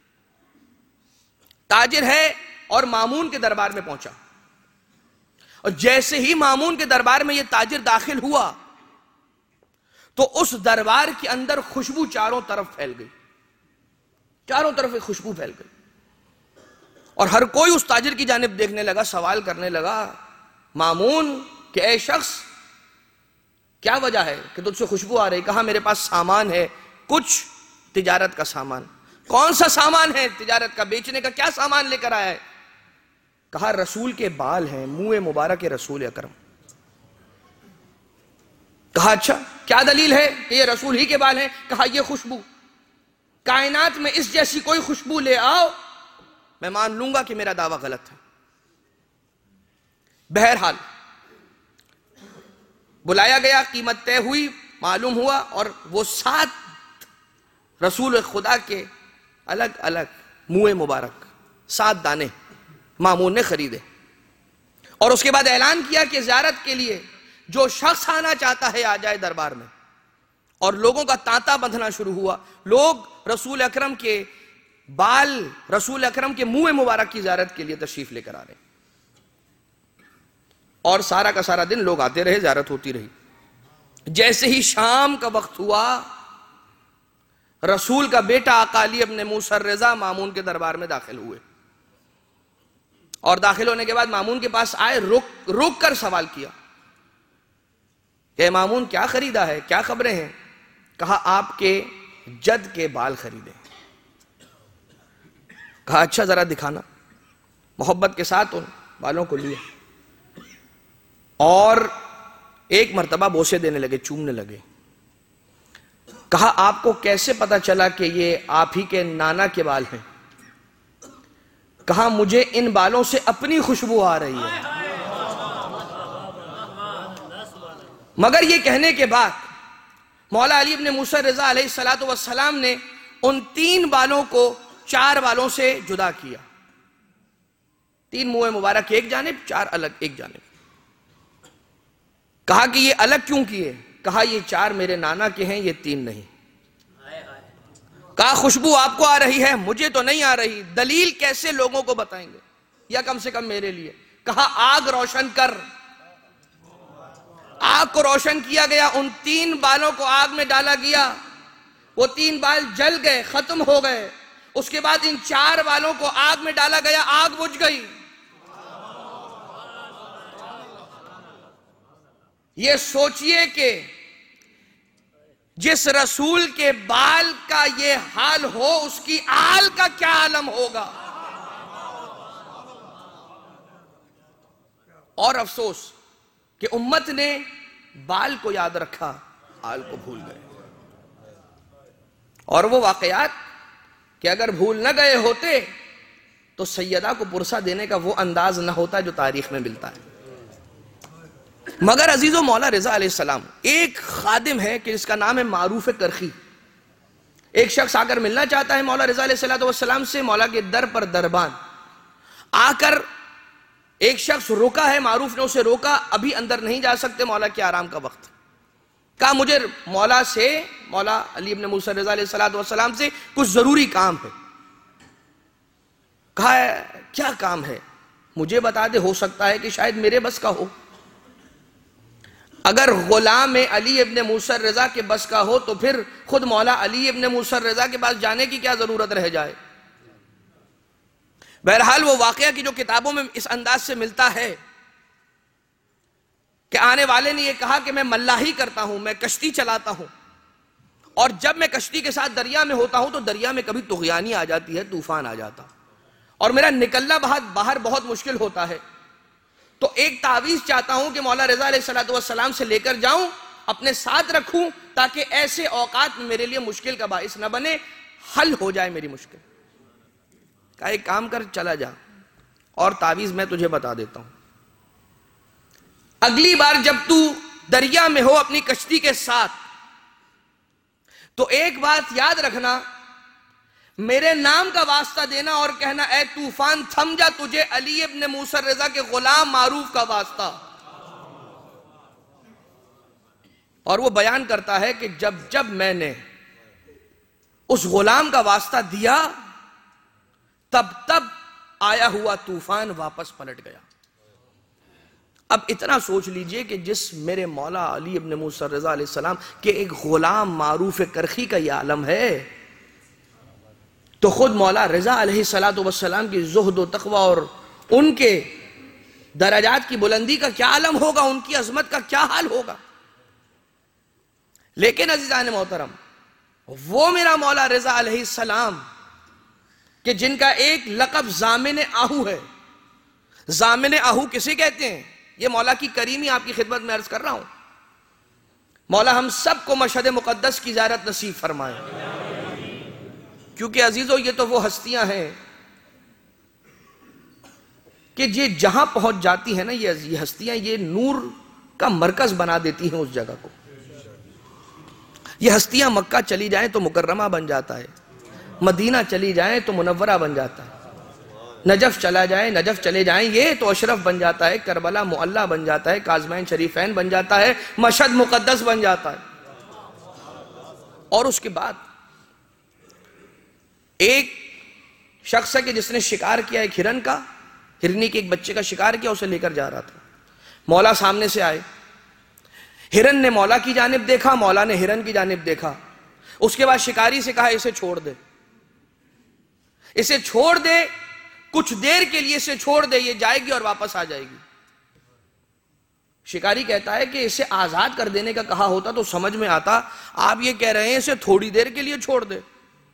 تاجر ہے اور مامون کے دربار میں پہنچا، اور جیسے ہی مامون کے دربار میں یہ تاجر داخل ہوا تو اس دربار کے اندر خوشبو چاروں طرف پھیل گئی، چاروں طرف ایک خوشبو پھیل گئی، اور ہر کوئی اس تاجر کی جانب دیکھنے لگا، سوال کرنے لگا مامون کہ اے شخص کیا وجہ ہے کہ تجھ سے خوشبو آ رہی؟ کہا میرے پاس سامان ہے، کچھ تجارت کا سامان۔ کون سا سامان ہے تجارت کا، بیچنے کا؟ کیا سامان لے کر آیا ہے؟ کہا رسول کے بال ہیں، منہ مبارک رسول اکرم۔ کہا اچھا کیا دلیل ہے کہ یہ رسول ہی کے بال ہیں؟ کہا یہ خوشبو، کائنات میں اس جیسی کوئی خوشبو لے آؤ میں مان لوں گا کہ میرا دعویٰ غلط ہے۔ بہرحال بلایا گیا، قیمت طے ہوئی، معلوم ہوا، اور وہ سات رسول خدا کے الگ الگ منہ مبارک سات دانے مامون نے خریدے، اور اس کے بعد اعلان کیا کہ زیارت کے لیے جو شخص آنا چاہتا ہے آ جائے دربار میں، اور لوگوں کا تانتا بندھنا شروع ہوا۔ لوگ رسول اکرم کے بال، رسول اکرم کے منہ مبارک کی زیارت کے لیے تشریف لے کر آ رہے، اور سارا کا سارا دن لوگ آتے رہے، زیارت ہوتی رہی۔ جیسے ہی شام کا وقت ہوا، رسول کا بیٹا آقا علی ابن موسیٰ الرضا مامون کے دربار میں داخل ہوئے، اور داخل ہونے کے بعد مامون کے پاس آئے، رک رک کر سوال کیا کہ مامون کیا خریدا ہے، کیا خبریں ہیں؟ کہا آپ کے جد کے بال خریدے۔ کہا اچھا ذرا دکھانا۔ محبت کے ساتھ ان بالوں کو لیا اور ایک مرتبہ بوسے دینے لگے، چومنے لگے۔ کہا آپ کو کیسے پتا چلا کہ یہ آپ ہی کے نانا کے بال ہیں؟ کہا مجھے ان بالوں سے اپنی خوشبو آ رہی ہے۔ مگر یہ کہنے کے بعد مولا علی ابن موسیٰ الرضا علیہ السلام نے ان تین بالوں کو چار بالوں سے جدا کیا، تین منہ مبارک ایک جانب، چار الگ ایک جانب۔ کہا کہ یہ الگ کیوں کیے؟ کہا یہ چار میرے نانا کے ہیں، یہ تین نہیں۔ کہا خوشبو آپ کو آ رہی ہے، مجھے تو نہیں آ رہی، دلیل کیسے لوگوں کو بتائیں گے، یا کم سے کم میرے لیے؟ کہا آگ روشن کر۔ آگ کو روشن کیا گیا، ان تین بالوں کو آگ میں ڈالا گیا، وہ تین بال جل گئے، ختم ہو گئے۔ اس کے بعد ان چار بالوں کو آگ میں ڈالا گیا، آگ بجھ گئی۔ یہ سوچئے کہ جس رسول کے بال کا یہ حال ہو، اس کی آل کا کیا عالم ہوگا۔ اور افسوس کہ امت نے بال کو یاد رکھا، آل کو بھول گئے۔ اور وہ واقعات کہ اگر بھول نہ گئے ہوتے تو سیدہ کو پرسہ دینے کا وہ انداز نہ ہوتا جو تاریخ میں ملتا ہے۔ مگر عزیزو، مولا رضا علیہ السلام ایک خادم ہے کہ جس کا نام ہے معروف کرخی۔ ایک شخص آ کر ملنا چاہتا ہے مولا رضا علیہ السلام سے، مولا کے در پر دربان آ کر ایک شخص روکا ہے، معروف نے اسے روکا، ابھی اندر نہیں جا سکتے، مولا کے آرام کا وقت۔ کہا مجھے مولا سے، مولا علی ابن موسیٰ رضا علیہ السلام سے کچھ ضروری کام ہے۔ کہا کیا کام ہے؟ مجھے بتا دے، ہو سکتا ہے کہ شاید میرے بس کا ہو۔ اگر غلام علی ابن موسیٰ رضا کے بس کا ہو تو پھر خود مولا علی ابن موسیٰ رضا کے پاس جانے کی کیا ضرورت رہ جائے۔ بہرحال وہ واقعہ کی جو کتابوں میں اس انداز سے ملتا ہے کہ آنے والے نے یہ کہا کہ میں ملاحی کرتا ہوں، میں کشتی چلاتا ہوں، اور جب میں کشتی کے ساتھ دریا میں ہوتا ہوں تو دریا میں کبھی طغیانی آ جاتی ہے، طوفان آ جاتا، اور میرا نکلنا باہر بہت مشکل ہوتا ہے، تو ایک تعویذ چاہتا ہوں کہ مولا رضا علیہ السلام سے لے کر جاؤں، اپنے ساتھ رکھوں، تاکہ ایسے اوقات میں میرے لیے مشکل کا باعث نہ بنے، حل ہو جائے میری مشکل۔ کہا ایک کام کر، چلا جا، اور تعویذ میں تجھے بتا دیتا ہوں۔ اگلی بار جب تو دریا میں ہو اپنی کشتی کے ساتھ تو ایک بات یاد رکھنا، میرے نام کا واسطہ دینا اور کہنا اے طوفان تھم جا، تجھے علی ابن موسیٰ رضا کے غلام معروف کا واسطہ۔ اور وہ بیان کرتا ہے کہ جب جب میں نے اس غلام کا واسطہ دیا تب تب آیا ہوا طوفان واپس پلٹ گیا۔ اب اتنا سوچ لیجئے کہ جس میرے مولا علی ابن موسیٰ رضا علیہ السلام کے ایک غلام معروف کرخی کا یہ عالم ہے، تو خود مولا رضا علیہ السلام کی زہد و تقوی اور ان کے درجات کی بلندی کا کیا عالم ہوگا، ان کی عظمت کا کیا حال ہوگا۔ لیکن عزیزان محترم، وہ میرا مولا رضا علیہ السلام کہ جن کا ایک لقب ضامن آہو ہے، ضامن آہو کسے کہتے ہیں؟ یہ مولا کی کریمی آپ کی خدمت میں عرض کر رہا ہوں۔ مولا ہم سب کو مشہد مقدس کی زیارت نصیب فرمائے، کیونکہ عزیزو یہ تو وہ ہستیاں ہیں کہ یہ جہاں پہنچ جاتی ہیں نا، یہ ہستیاں یہ نور کا مرکز بنا دیتی ہیں اس جگہ کو۔ یہ ہستیاں مکہ چلی جائیں تو مکرمہ بن جاتا ہے، مدینہ چلی جائیں تو منورہ بن جاتا ہے، نجف چلا جائیں نجف چلے جائیں یہ تو اشرف بن جاتا ہے، کربلا معلی بن جاتا ہے، کاظمین شریفین بن جاتا ہے، مشہد مقدس بن جاتا ہے۔ اور اس کے بعد ایک شخص ہے کہ جس نے شکار کیا ایک ہرن کا، ہرنی کے ایک بچے کا شکار کیا، اسے لے کر جا رہا تھا۔ مولا سامنے سے آئے، ہرن نے مولا کی جانب دیکھا، مولا نے ہرن کی جانب دیکھا۔ اس کے بعد شکاری سے کہا اسے چھوڑ دے، اسے چھوڑ دے، کچھ دیر کے لیے اسے چھوڑ دے، یہ جائے گی اور واپس آ جائے گی۔ شکاری کہتا ہے کہ اسے آزاد کر دینے کا کہا ہوتا تو سمجھ میں آتا، آپ یہ کہہ رہے ہیں اسے تھوڑی دیر کے لیے چھوڑ دے۔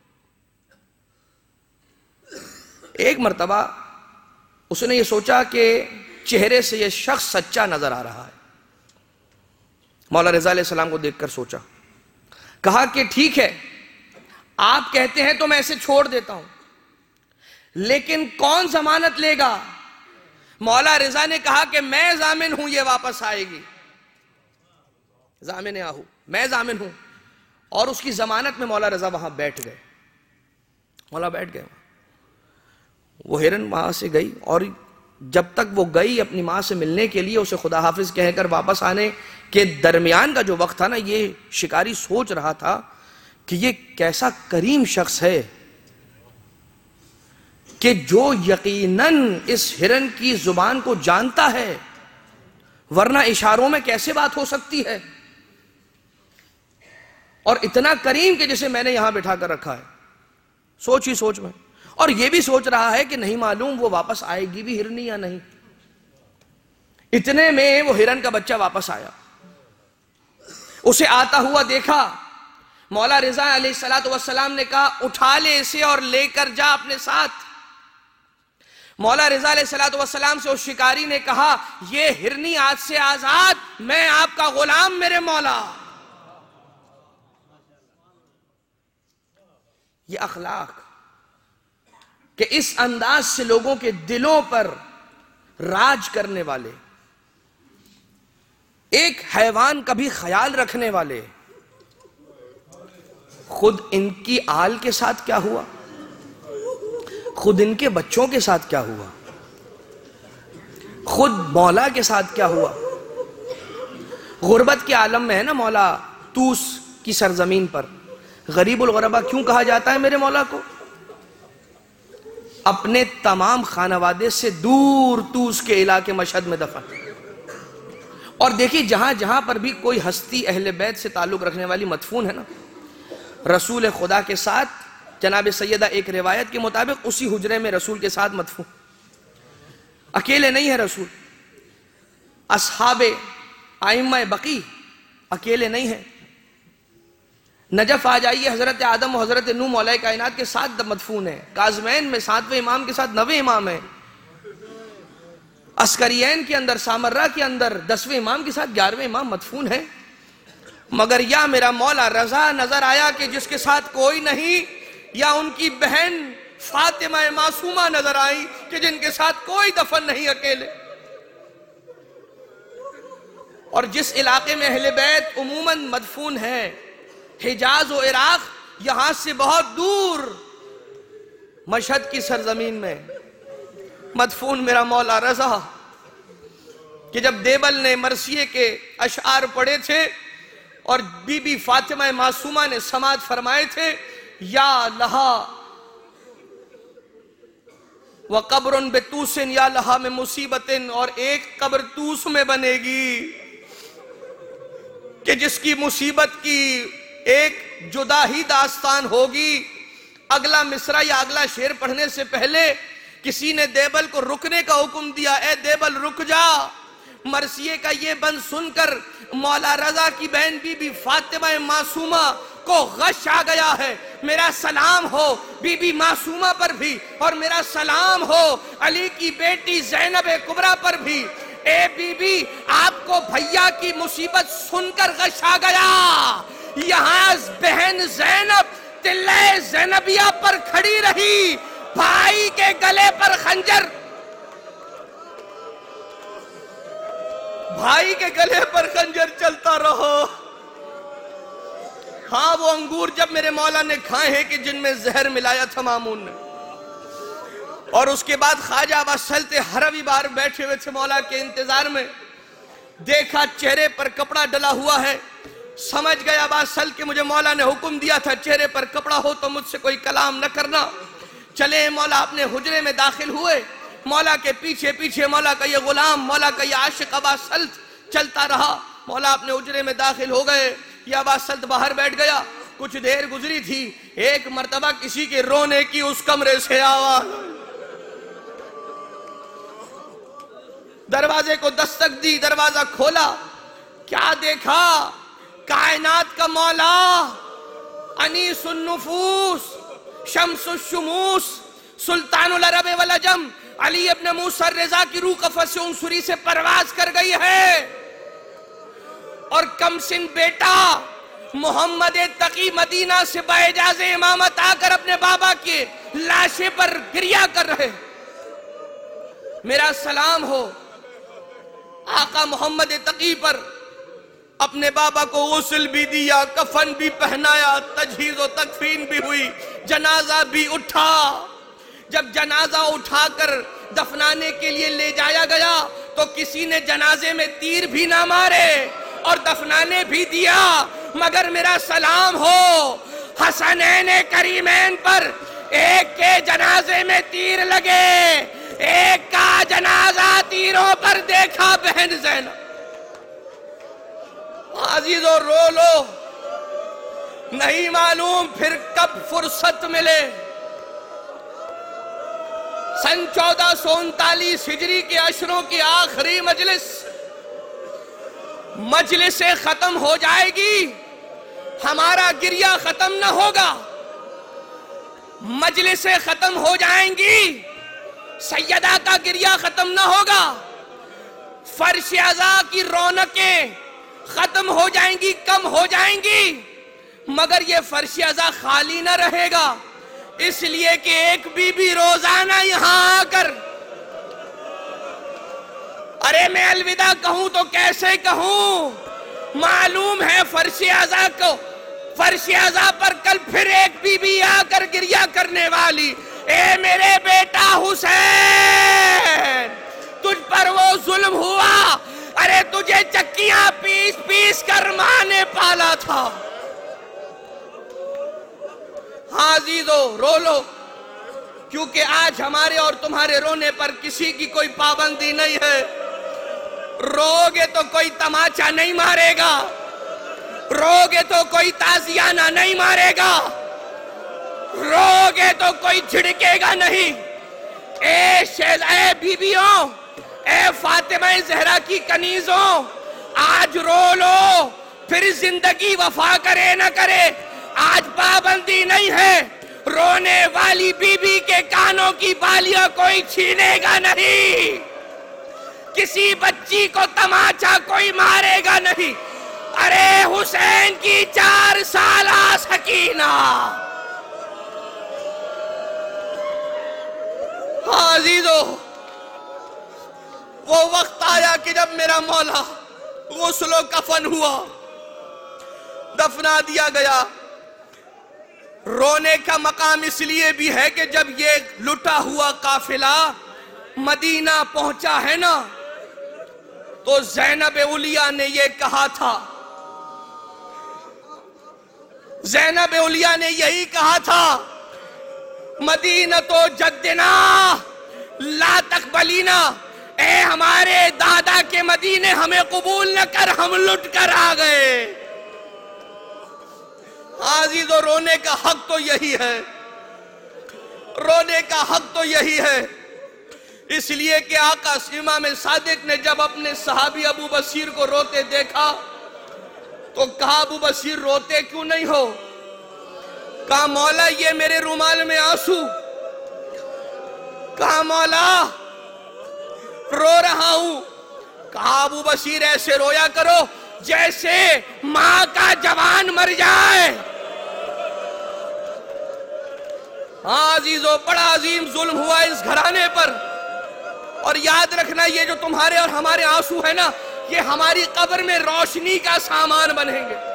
ایک مرتبہ اس نے یہ سوچا کہ چہرے سے یہ شخص سچا نظر آ رہا ہے، مولا رضا علیہ السلام کو دیکھ کر سوچا، کہا کہ ٹھیک ہے آپ کہتے ہیں تو میں اسے چھوڑ دیتا ہوں، لیکن کون ضمانت لے گا؟ مولا رضا نے کہا کہ میں ضامن ہوں یہ واپس آئے گی، ضامن آہو میں ضامن ہوں۔ اور اس کی ضمانت میں مولا رضا وہاں بیٹھ گئے، مولا بیٹھ گئے۔ وہ ہرن وہاں سے گئی، اور جب تک وہ گئی اپنی ماں سے ملنے کے لیے، اسے خدا حافظ کہہ کر واپس آنے کے درمیان کا جو وقت تھا نا، یہ شکاری سوچ رہا تھا کہ یہ کیسا کریم شخص ہے کہ جو یقیناً اس ہرن کی زبان کو جانتا ہے، ورنہ اشاروں میں کیسے بات ہو سکتی ہے، اور اتنا کریم کہ جسے میں نے یہاں بٹھا کر رکھا ہے۔ سوچ ہی سوچ میں، اور یہ بھی سوچ رہا ہے کہ نہیں معلوم وہ واپس آئے گی بھی ہرنی یا نہیں۔ اتنے میں وہ ہرن کا بچہ واپس آیا، اسے آتا ہوا دیکھا، مولا رضا علیہ السلام نے کہا اٹھا لے اسے اور لے کر جا اپنے ساتھ۔ مولا رضا علیہ السلام سے اس شکاری نے کہا یہ ہرنی آج سے آزاد، میں آپ کا غلام میرے مولا۔ یہ اخلاق کہ اس انداز سے لوگوں کے دلوں پر راج کرنے والے، ایک حیوان کا بھی خیال رکھنے والے، خود ان کی آل کے ساتھ کیا ہوا، خود ان کے بچوں کے ساتھ کیا ہوا، خود مولا کے ساتھ کیا ہوا۔ غربت کے عالم میں ہے نا مولا، توس کی سرزمین پر غریب الغربا کیوں کہا جاتا ہے میرے مولا کو؟ اپنے تمام خانوادے سے دور توس کے علاقے مشہد میں دفن۔ اور دیکھیے جہاں جہاں پر بھی کوئی ہستی اہل بیت سے تعلق رکھنے والی مدفون ہے نا، رسول خدا کے ساتھ جناب سیدہ ایک روایت کے مطابق اسی حجرے میں رسول کے ساتھ مدفون، اکیلے نہیں ہے رسول، اصحاب ائمہ بقی اکیلے نہیں ہیں۔ نجف آ جائیے، حضرت آدم و حضرت نوح مولا کائنات کے ساتھ مدفون ہیں، کاظمین میں ساتویں امام کے ساتھ نویں امام ہیں، عسکرین کے اندر سامرہ کے اندر دسویں امام کے ساتھ گیارہویں امام مدفون ہیں۔ مگر یا میرا مولا رضا نظر آیا کہ جس کے ساتھ کوئی نہیں، یا ان کی بہن فاطمہ معصومہ نظر آئی کہ جن کے ساتھ کوئی دفن نہیں، اکیلے۔ اور جس علاقے میں اہل بیت عموماً مدفون ہیں، حجاز و عراق، یہاں سے بہت دور مشہد کی سرزمین میں مدفون میرا مولا رضا، کہ جب دیبل نے مرثیے کے اشعار پڑھے تھے اور بی بی فاطمہ معصومہ نے سماعت فرمائے تھے، یا لہا وَقَبْرٌ بِتُوسٍ یا لہا میں مصیبتن، اور ایک قبر توس میں بنے گی کہ جس کی مصیبت کی ایک جدا ہی داستان ہوگی۔ اگلا مصرع یا اگلا شعر پڑھنے سے پہلے کسی نے دیبل کو رکنے کا حکم دیا، اے دیبل رک جا۔ مرثیے کا یہ بند سن کر مولا رضا کی بہن بی بی فاطمہ معصومہ کو غش آ گیا ہے۔ میرا سلام ہو بی بی معصومہ پر بھی، اور میرا سلام ہو علی کی بیٹی زینب کبریٰ پر بھی۔ اے بی بی، آپ کو بھیا کی مصیبت سن کر غش آ گیا۔ یہاں بہن زینب تلے زینبیہ پر کھڑی رہی، بھائی کے گلے پر خنجر بھائی کے گلے پر خنجر چلتا رہو۔ ہاں وہ انگور جب میرے مولا نے کھائے ہیں کہ جن میں زہر ملایا تھا مامون نے، اور اس کے بعد خواجہ عباس سلط حروی بار بیٹھے ہوئے تھے مولا کے انتظار میں، دیکھا چہرے پر کپڑا ڈلا ہوا ہے، سمجھ گیا عباس سلط کہ مجھے مولا نے حکم دیا تھا چہرے پر کپڑا ہو تو مجھ سے کوئی کلام نہ کرنا۔ چلے مولا اپنے حجرے میں داخل ہوئے، مولا کے پیچھے پیچھے مولا کا یہ غلام، مولا کا یہ عاشق عباس سلط چلتا رہا۔ مولا اپنے حجرے میں داخل ہو گئے، یہ عباس سلط باہر بیٹھ گیا۔ کچھ دیر گزری تھی، ایک مرتبہ کسی کے رونے کی اس کمرے سے آواز، دروازے کو دستک دی، دروازہ کھولا، کیا دیکھا؟ کائنات کا مولا، انیس النفوس، شمس الشموس، سلطان العرب والعجم، علی ابن موسیٰ الرضا کی روح قفس عنصری سے پرواز کر گئی ہے، اور کم سن بیٹا محمد تقی مدینہ سے باعجاز امامت آ کر اپنے بابا کے لاشے پر گریہ کر رہے۔ میرا سلام ہو آقا محمد تقی پر۔ اپنے بابا کو غسل بھی دیا، کفن بھی پہنایا، تجہیز و تکفین بھی ہوئی، جنازہ بھی اٹھا۔ جب جنازہ اٹھا کر دفنانے کے لیے لے جایا گیا تو کسی نے جنازے میں تیر بھی نہ مارے اور دفنانے بھی دیا، مگر میرا سلام ہو حسنین کریمین پر ایک کے جنازے میں تیر لگے، ایک کا جنازہ تیروں پر دیکھا بہن زینب۔ عزیزو رو لو، نہیں معلوم پھر کب فرصت ملے۔ سن چودہ سو انتالیس ہجری کے عشروں کی آخری مجلس مجلس ختم ہو جائے گی، ہمارا گریہ ختم نہ ہوگا، مجلس ختم ہو جائیں گی، سیدہ کا گریہ ختم نہ ہوگا، فرش عزا کی رونقیں ختم ہو جائیں گی، کم ہو جائیں گی، مگر یہ فرش عزا خالی نہ رہے گا، اس لیے کہ ایک بی بی روزانہ یہاں آ کر، ارے میں الوداع کہوں تو کیسے کہوں، معلوم ہے فرش عزا کو، فرش عزا پر کل پھر ایک بی بی آ کر گریہ کرنے والی، اے میرے بیٹا حسین، تجھ پر وہ ظلم ہوا، ارے تجھے چکیاں پیس پیس کر ماں نے پالا تھا۔ ہاں عزیزو رو لو، کیونکہ آج ہمارے اور تمہارے رونے پر کسی کی کوئی پابندی نہیں ہے۔ روگے تو کوئی تماچا نہیں مارے گا، روگے تو کوئی تازیانہ نہیں مارے گا، روگے تو کوئی جھڑکے گا نہیں۔ اے شیز اے بیویوں، اے فاطمہ زہرا کی کنیزوں، آج رو لو، پھر زندگی وفا کرے نہ کرے، آج پابندی نہیں ہے، رونے والی بی بی کے کانوں کی بالیاں کوئی چھینے گا نہیں، کسی بچی کو تماچا کوئی مارے گا نہیں۔ ارے حسین کی چار سالہ سکینہ، ہاں عزیزو وہ وقت آیا کہ جب میرا مولا غسل و کفن ہوا، دفنا دیا گیا۔ رونے کا مقام اس لیے بھی ہے کہ جب یہ لٹا ہوا قافلہ مدینہ پہنچا ہے نا، تو زینب علیہ نے یہ کہا تھا، زینب علیہ نے یہی کہا تھا، مدینہ تو جدنا لا تقبلینا، اے ہمارے دادا کے مدینے ہمیں قبول نہ کر، ہم لٹ کر آ گئے۔ عزیزو رونے کا حق تو یہی ہے، رونے کا حق تو یہی ہے، اس لیے کہ آقا امام صادق نے جب اپنے صحابی ابو بصیر کو روتے دیکھا تو کہا ابو بصیر روتے کیوں نہیں ہو؟ کہا مولا یہ میرے رومال میں آنسو۔ کہا مولا رو رہا ہوں۔ کہا ابو بصیر ایسے رویا کرو جیسے ماں کا جوان مر جائے۔ ہاں عزیزو بڑا عظیم ظلم ہوا اس گھرانے پر، اور یاد رکھنا یہ جو تمہارے اور ہمارے آنسو ہے نا، یہ ہماری قبر میں روشنی کا سامان بنیں گے۔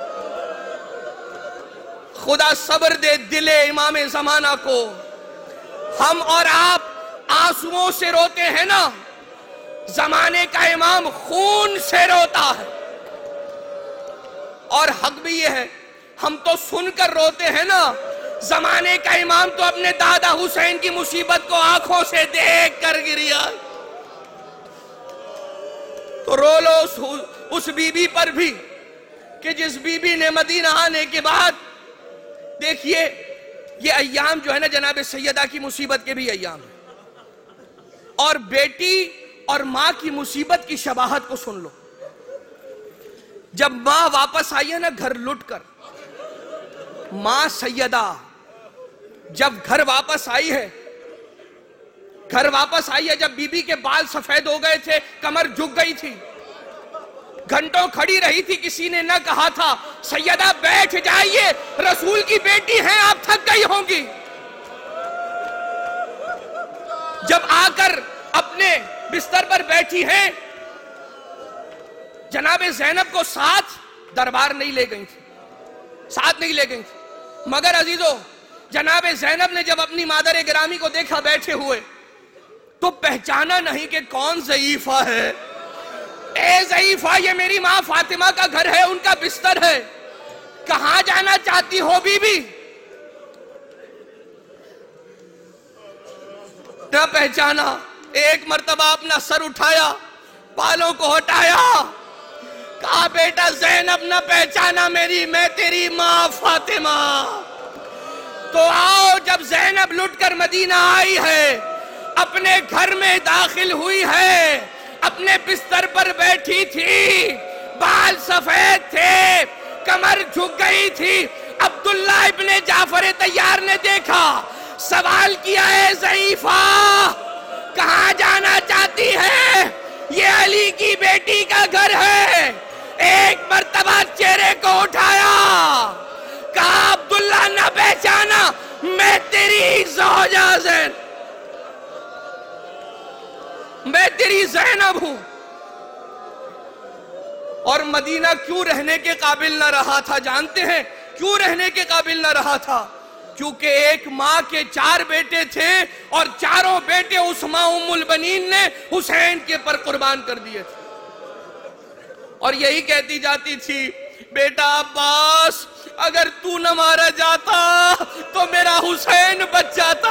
خدا صبر دے دل امام زمانہ کو۔ ہم اور آپ آنسوؤں سے روتے ہیں نا، زمانے کا امام خون سے روتا ہے۔ اور حق بھی یہ ہے، ہم تو سن کر روتے ہیں نا، زمانے کا امام تو اپنے دادا حسین کی مصیبت کو آنکھوں سے دیکھ کر گریا۔ تو رو لو اس بی بی پر بھی کہ جس بی بی نے مدینہ آنے کے بعد، دیکھیے یہ ایام جو ہے نا جناب سیدہ کی مصیبت کے بھی ایام ہیں، اور بیٹی اور ماں کی مصیبت کی شباہت کو سن لو۔ جب ماں واپس آئی ہے نا گھر لٹ کر، ماں سیدہ جب گھر واپس آئی ہے، گھر واپس آئی ہے جب بی بی کے بال سفید ہو گئے تھے، کمر جھک گئی تھی، گھنٹوں کھڑی رہی تھی، کسی نے نہ کہا تھا سیدہ بیٹھ جائیے، رسول کی بیٹی ہیں آپ تھک گئی ہوں گی۔ جب آ کر اپنے بستر پر بیٹھی ہیں، جناب زینب کو ساتھ دربار نہیں لے گئی تھی، ساتھ نہیں لے گئی تھی، مگر عزیزو جناب زینب نے جب اپنی مادر گرامی کو دیکھا بیٹھے ہوئے تو پہچانا نہیں کہ کون ضعیفہ ہے۔ اے ضعیفہ، یہ میری ماں فاطمہ کا گھر ہے، ان کا بستر ہے، کہاں جانا چاہتی ہو بی بی؟ نہ پہچانا۔ ایک مرتبہ اپنا سر اٹھایا، بالوں کو ہٹایا، کہا بیٹا زینب نہ پہچانا میری، میں تیری ماں فاطمہ۔ تو آؤ، جب زینب لٹ کر مدینہ آئی ہے، اپنے گھر میں داخل ہوئی ہے، اپنے بستر پر بیٹھی تھی، بال سفید تھے، کمر جھک گئی تھی، عبداللہ ابن جعفر طیار نے دیکھا، سوال کیا ہے ضعیفہ کہاں جانا چاہتی ہے؟ یہ علی کی بیٹی کا گھر ہے۔ ایک مرتبہ چہرے کو اٹھایا، کہا عبداللہ نہ پہچانا، میں تیری زوجہ زین میں تیری زینب ہوں۔ اور مدینہ کیوں رہنے کے قابل نہ رہا تھا جانتے ہیں؟ کیوں رہنے کے قابل نہ رہا تھا؟ کیونکہ ایک ماں کے چار بیٹے تھے، اور چاروں بیٹے اس ماں ام البنین نے حسین کے پر قربان کر دیے تھے، اور یہی کہتی جاتی تھی بیٹا عباس اگر تو نہ مارا جاتا تو میرا حسین بچ جاتا۔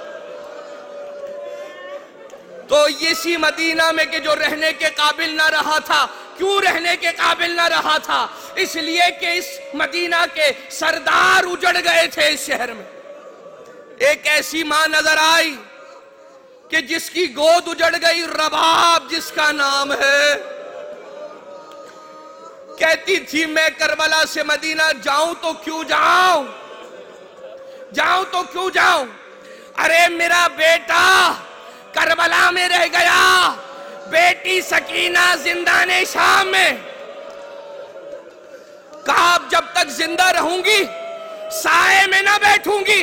تو اسی مدینہ میں کہ جو رہنے کے قابل نہ رہا تھا، کیوں رہنے کے قابل نہ رہا تھا؟ اس لیے کہ اس مدینہ کے سردار اجڑ گئے تھے اس شہر میں۔ ایک ایسی ماں نظر آئی کہ جس کی گود اجڑ گئی، رباب جس کا نام ہے، کہتی تھی میں کربلا سے مدینہ جاؤں تو کیوں جاؤں جاؤں تو کیوں جاؤں ارے میرا بیٹا کربلا میں رہ گیا، بیٹی سکینہ زندان شام میں۔ کہا جب تک زندہ رہوں گی سائے میں نہ بیٹھوں گی۔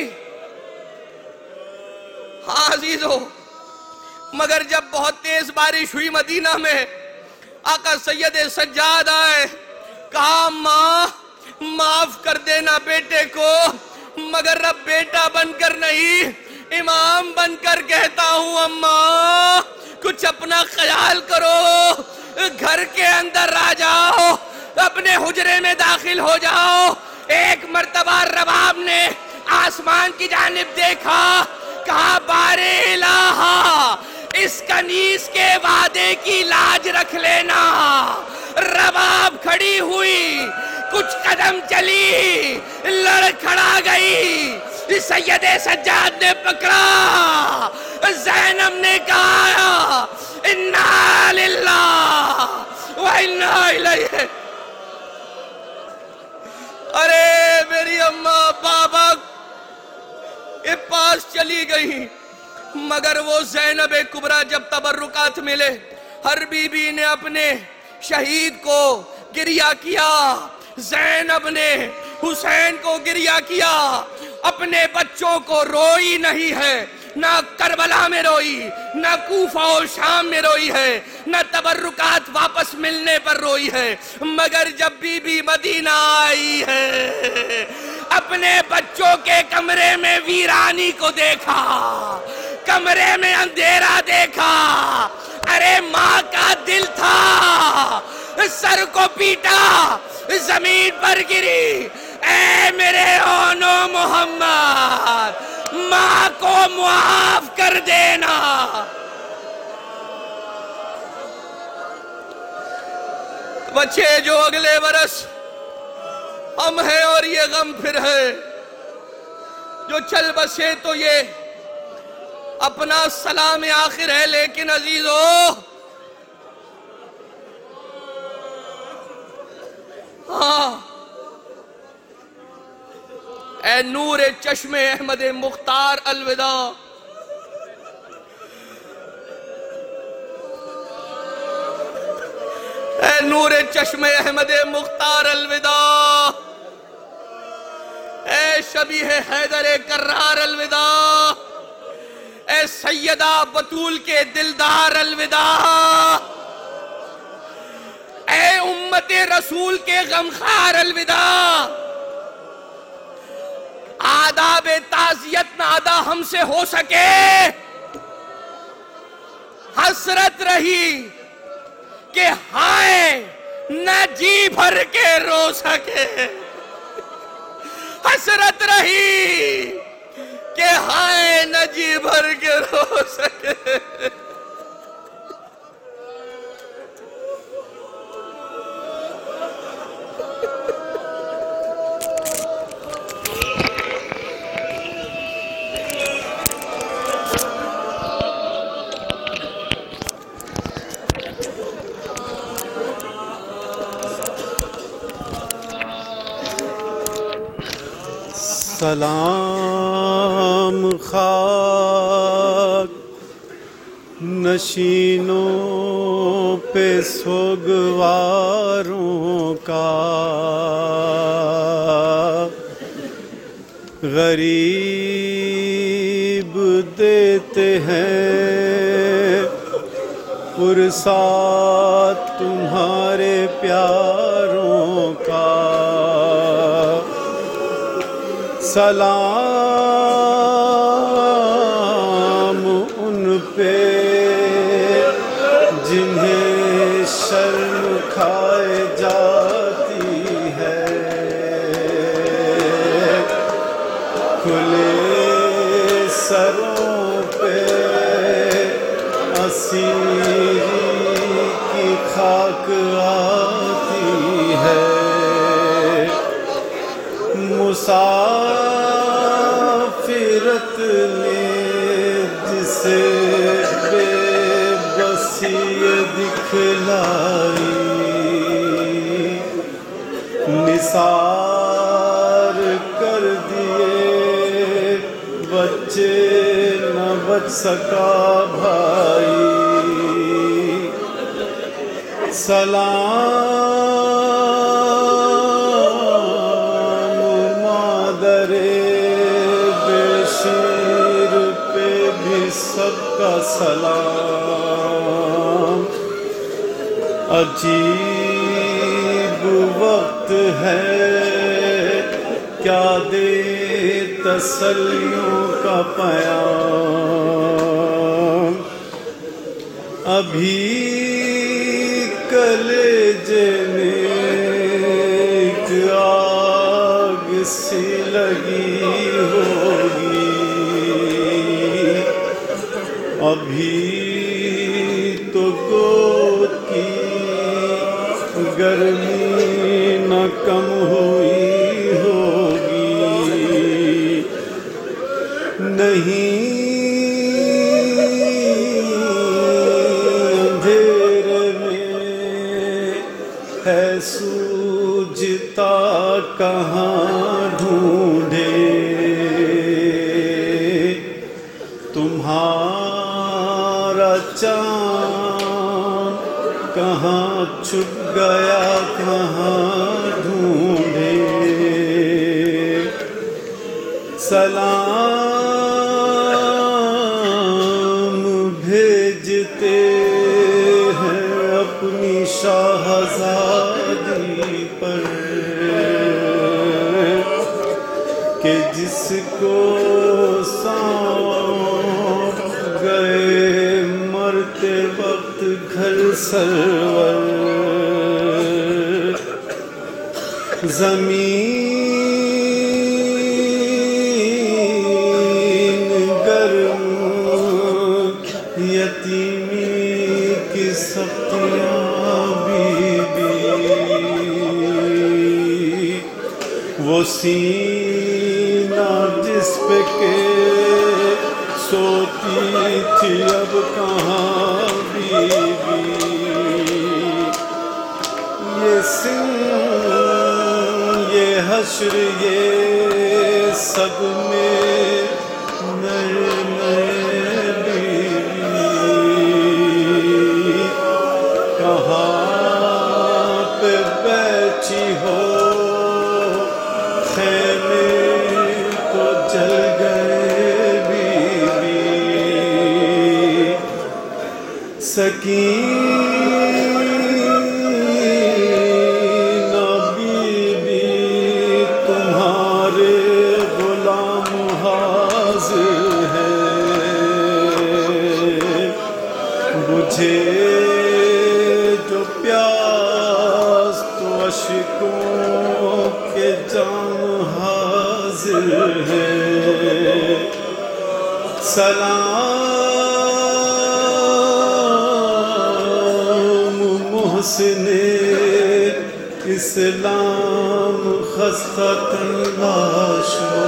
ہاں عزیزو، مگر جب بہت تیز بارش ہوئی مدینہ میں، آقا سید سجاد آئے، کہا ماں معاف کر دینا بیٹے کو، مگر اب بیٹا بن کر نہیں امام بن کر کہتا ہوں اماں کچھ اپنا خیال کرو، گھر کے اندر آ جاؤ، اپنے حجرے میں داخل ہو جاؤ۔ ایک مرتبہ رباب نے آسمان کی جانب دیکھا، کہا بارے الہا اس کنیز کے وعدے کی لاج رکھ لینا۔ رباب کھڑی ہوئی، کچھ قدم چلی، لڑ کھڑا گئی، سید سجاد نے پکڑا، زینب نے کہا انا للہ و انا الیہ۔ ارے میری اماں بابا کے پاس چلی گئی، مگر وہ زینب کبریٰ جب تبرکات ملے، ہر بی بی نے اپنے شہید کو گریہ کیا، زینب نے حسین کو گریہ کیا، اپنے بچوں کو روئی نہیں ہے، نہ کربلا میں روئی، نہ کوفہ و شام میں روئی ہے، نہ تبرکات واپس ملنے پر روئی ہے، مگر جب بی بی مدینہ آئی ہے اپنے بچوں کے کمرے میں ویرانی کو دیکھا، کمرے میں اندھیرا دیکھا، ارے ماں کا دل تھا، سر کو پیٹا، زمین پر گری، اے میرے اونو محمد ماں کو معاف کر دینا۔ بچے جو اگلے برس ہم ہیں اور یہ غم پھر ہے، جو چل بسے تو یہ اپنا سلام آخر ہے، لیکن عزیزو ہاں اے نور چشم احمد مختار الوداع، اے نور چشم احمد مختار الوداع، اے شبیہ حیدر کرار الوداع، اے سیدہ بطول کے دلدار الوداع، اے امت رسول کے غمخار الوداع۔ آداب تعزیت نہ ادا ہم سے ہو سکے، حسرت رہی کہ ہائے نہ جی بھر کے رو سکے، حسرت رہی کہ ہائے نہ جی بھر کے رو سکے۔
سلام خاک نشینوں پہ سوگواروں کا، غریب دیتے ہیں پرساد تمہارے پیاروں کا۔ سلام ان پہ جنہیں شرم کھائے جاتی ہے، کھلے سروں پہ اسیری کی خاک آتی ہے، مسافرت نے جسے بے بسی دکھلائی، نثار کر دیے بچے نہ بچ سکا بھائی۔ سلام مادر بشیر پہ بھی سب کا سلام، عجیب وقت ہے کیا دے تسلیوں کا پیام، ابھی کلیجے میں ایک آگ سی لگی ہو ابھی تو گود کی گرمی نہ کم ہوئی ہوگی، نہیں اندھیرے میں ہے سوجھتا کہاں ڈھونڈے، تمہارا چاند کہاں چھپ گیا کہاں ڈھونڈے، سلام بھیجتے ہیں اپنی شاہزادی پر کہ جس کو سونپ گئے مرتے وقت گھر سرور، زمین گرم یتیمی کی سختیاں بی بی، وہ سینہ جس پہ کہ سوتی تھی اب کہاں بی بی، یہ سن یہ حشر یہ سب میں نئے نئے بیوی، کہاں پہ بیٹھی ہو خیمے تو جل گئے بیوی، سکینہ بی بی تمہارے غلام حاضر ہے، بجھے جو پیاس تو اشکوں کے جام حاضر ہے، سلام محسن اسلام خستہ تلاشو،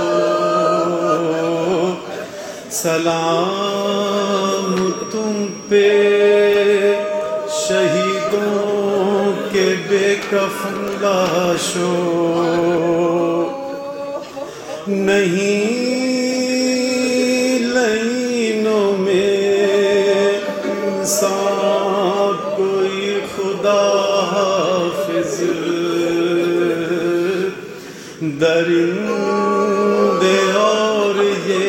سلام تم پہ شہیدوں کے بے کفن لاشو، نہیں لینوں میں انسان کوئی خدا حافظ، درندے اور یہ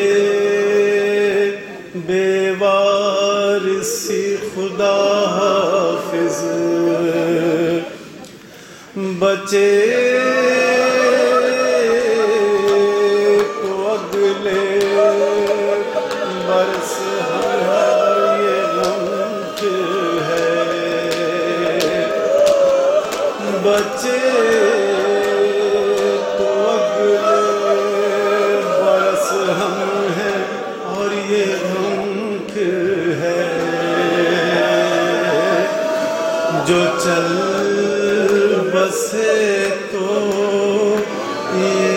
بے وارثی خدا حافظ، بچے تو اگلے برس ہر یہ غمت ہے، بچے تو اگلے برس ہم ہیں اور یہ غمت ہے، جو چل بسے تو یہ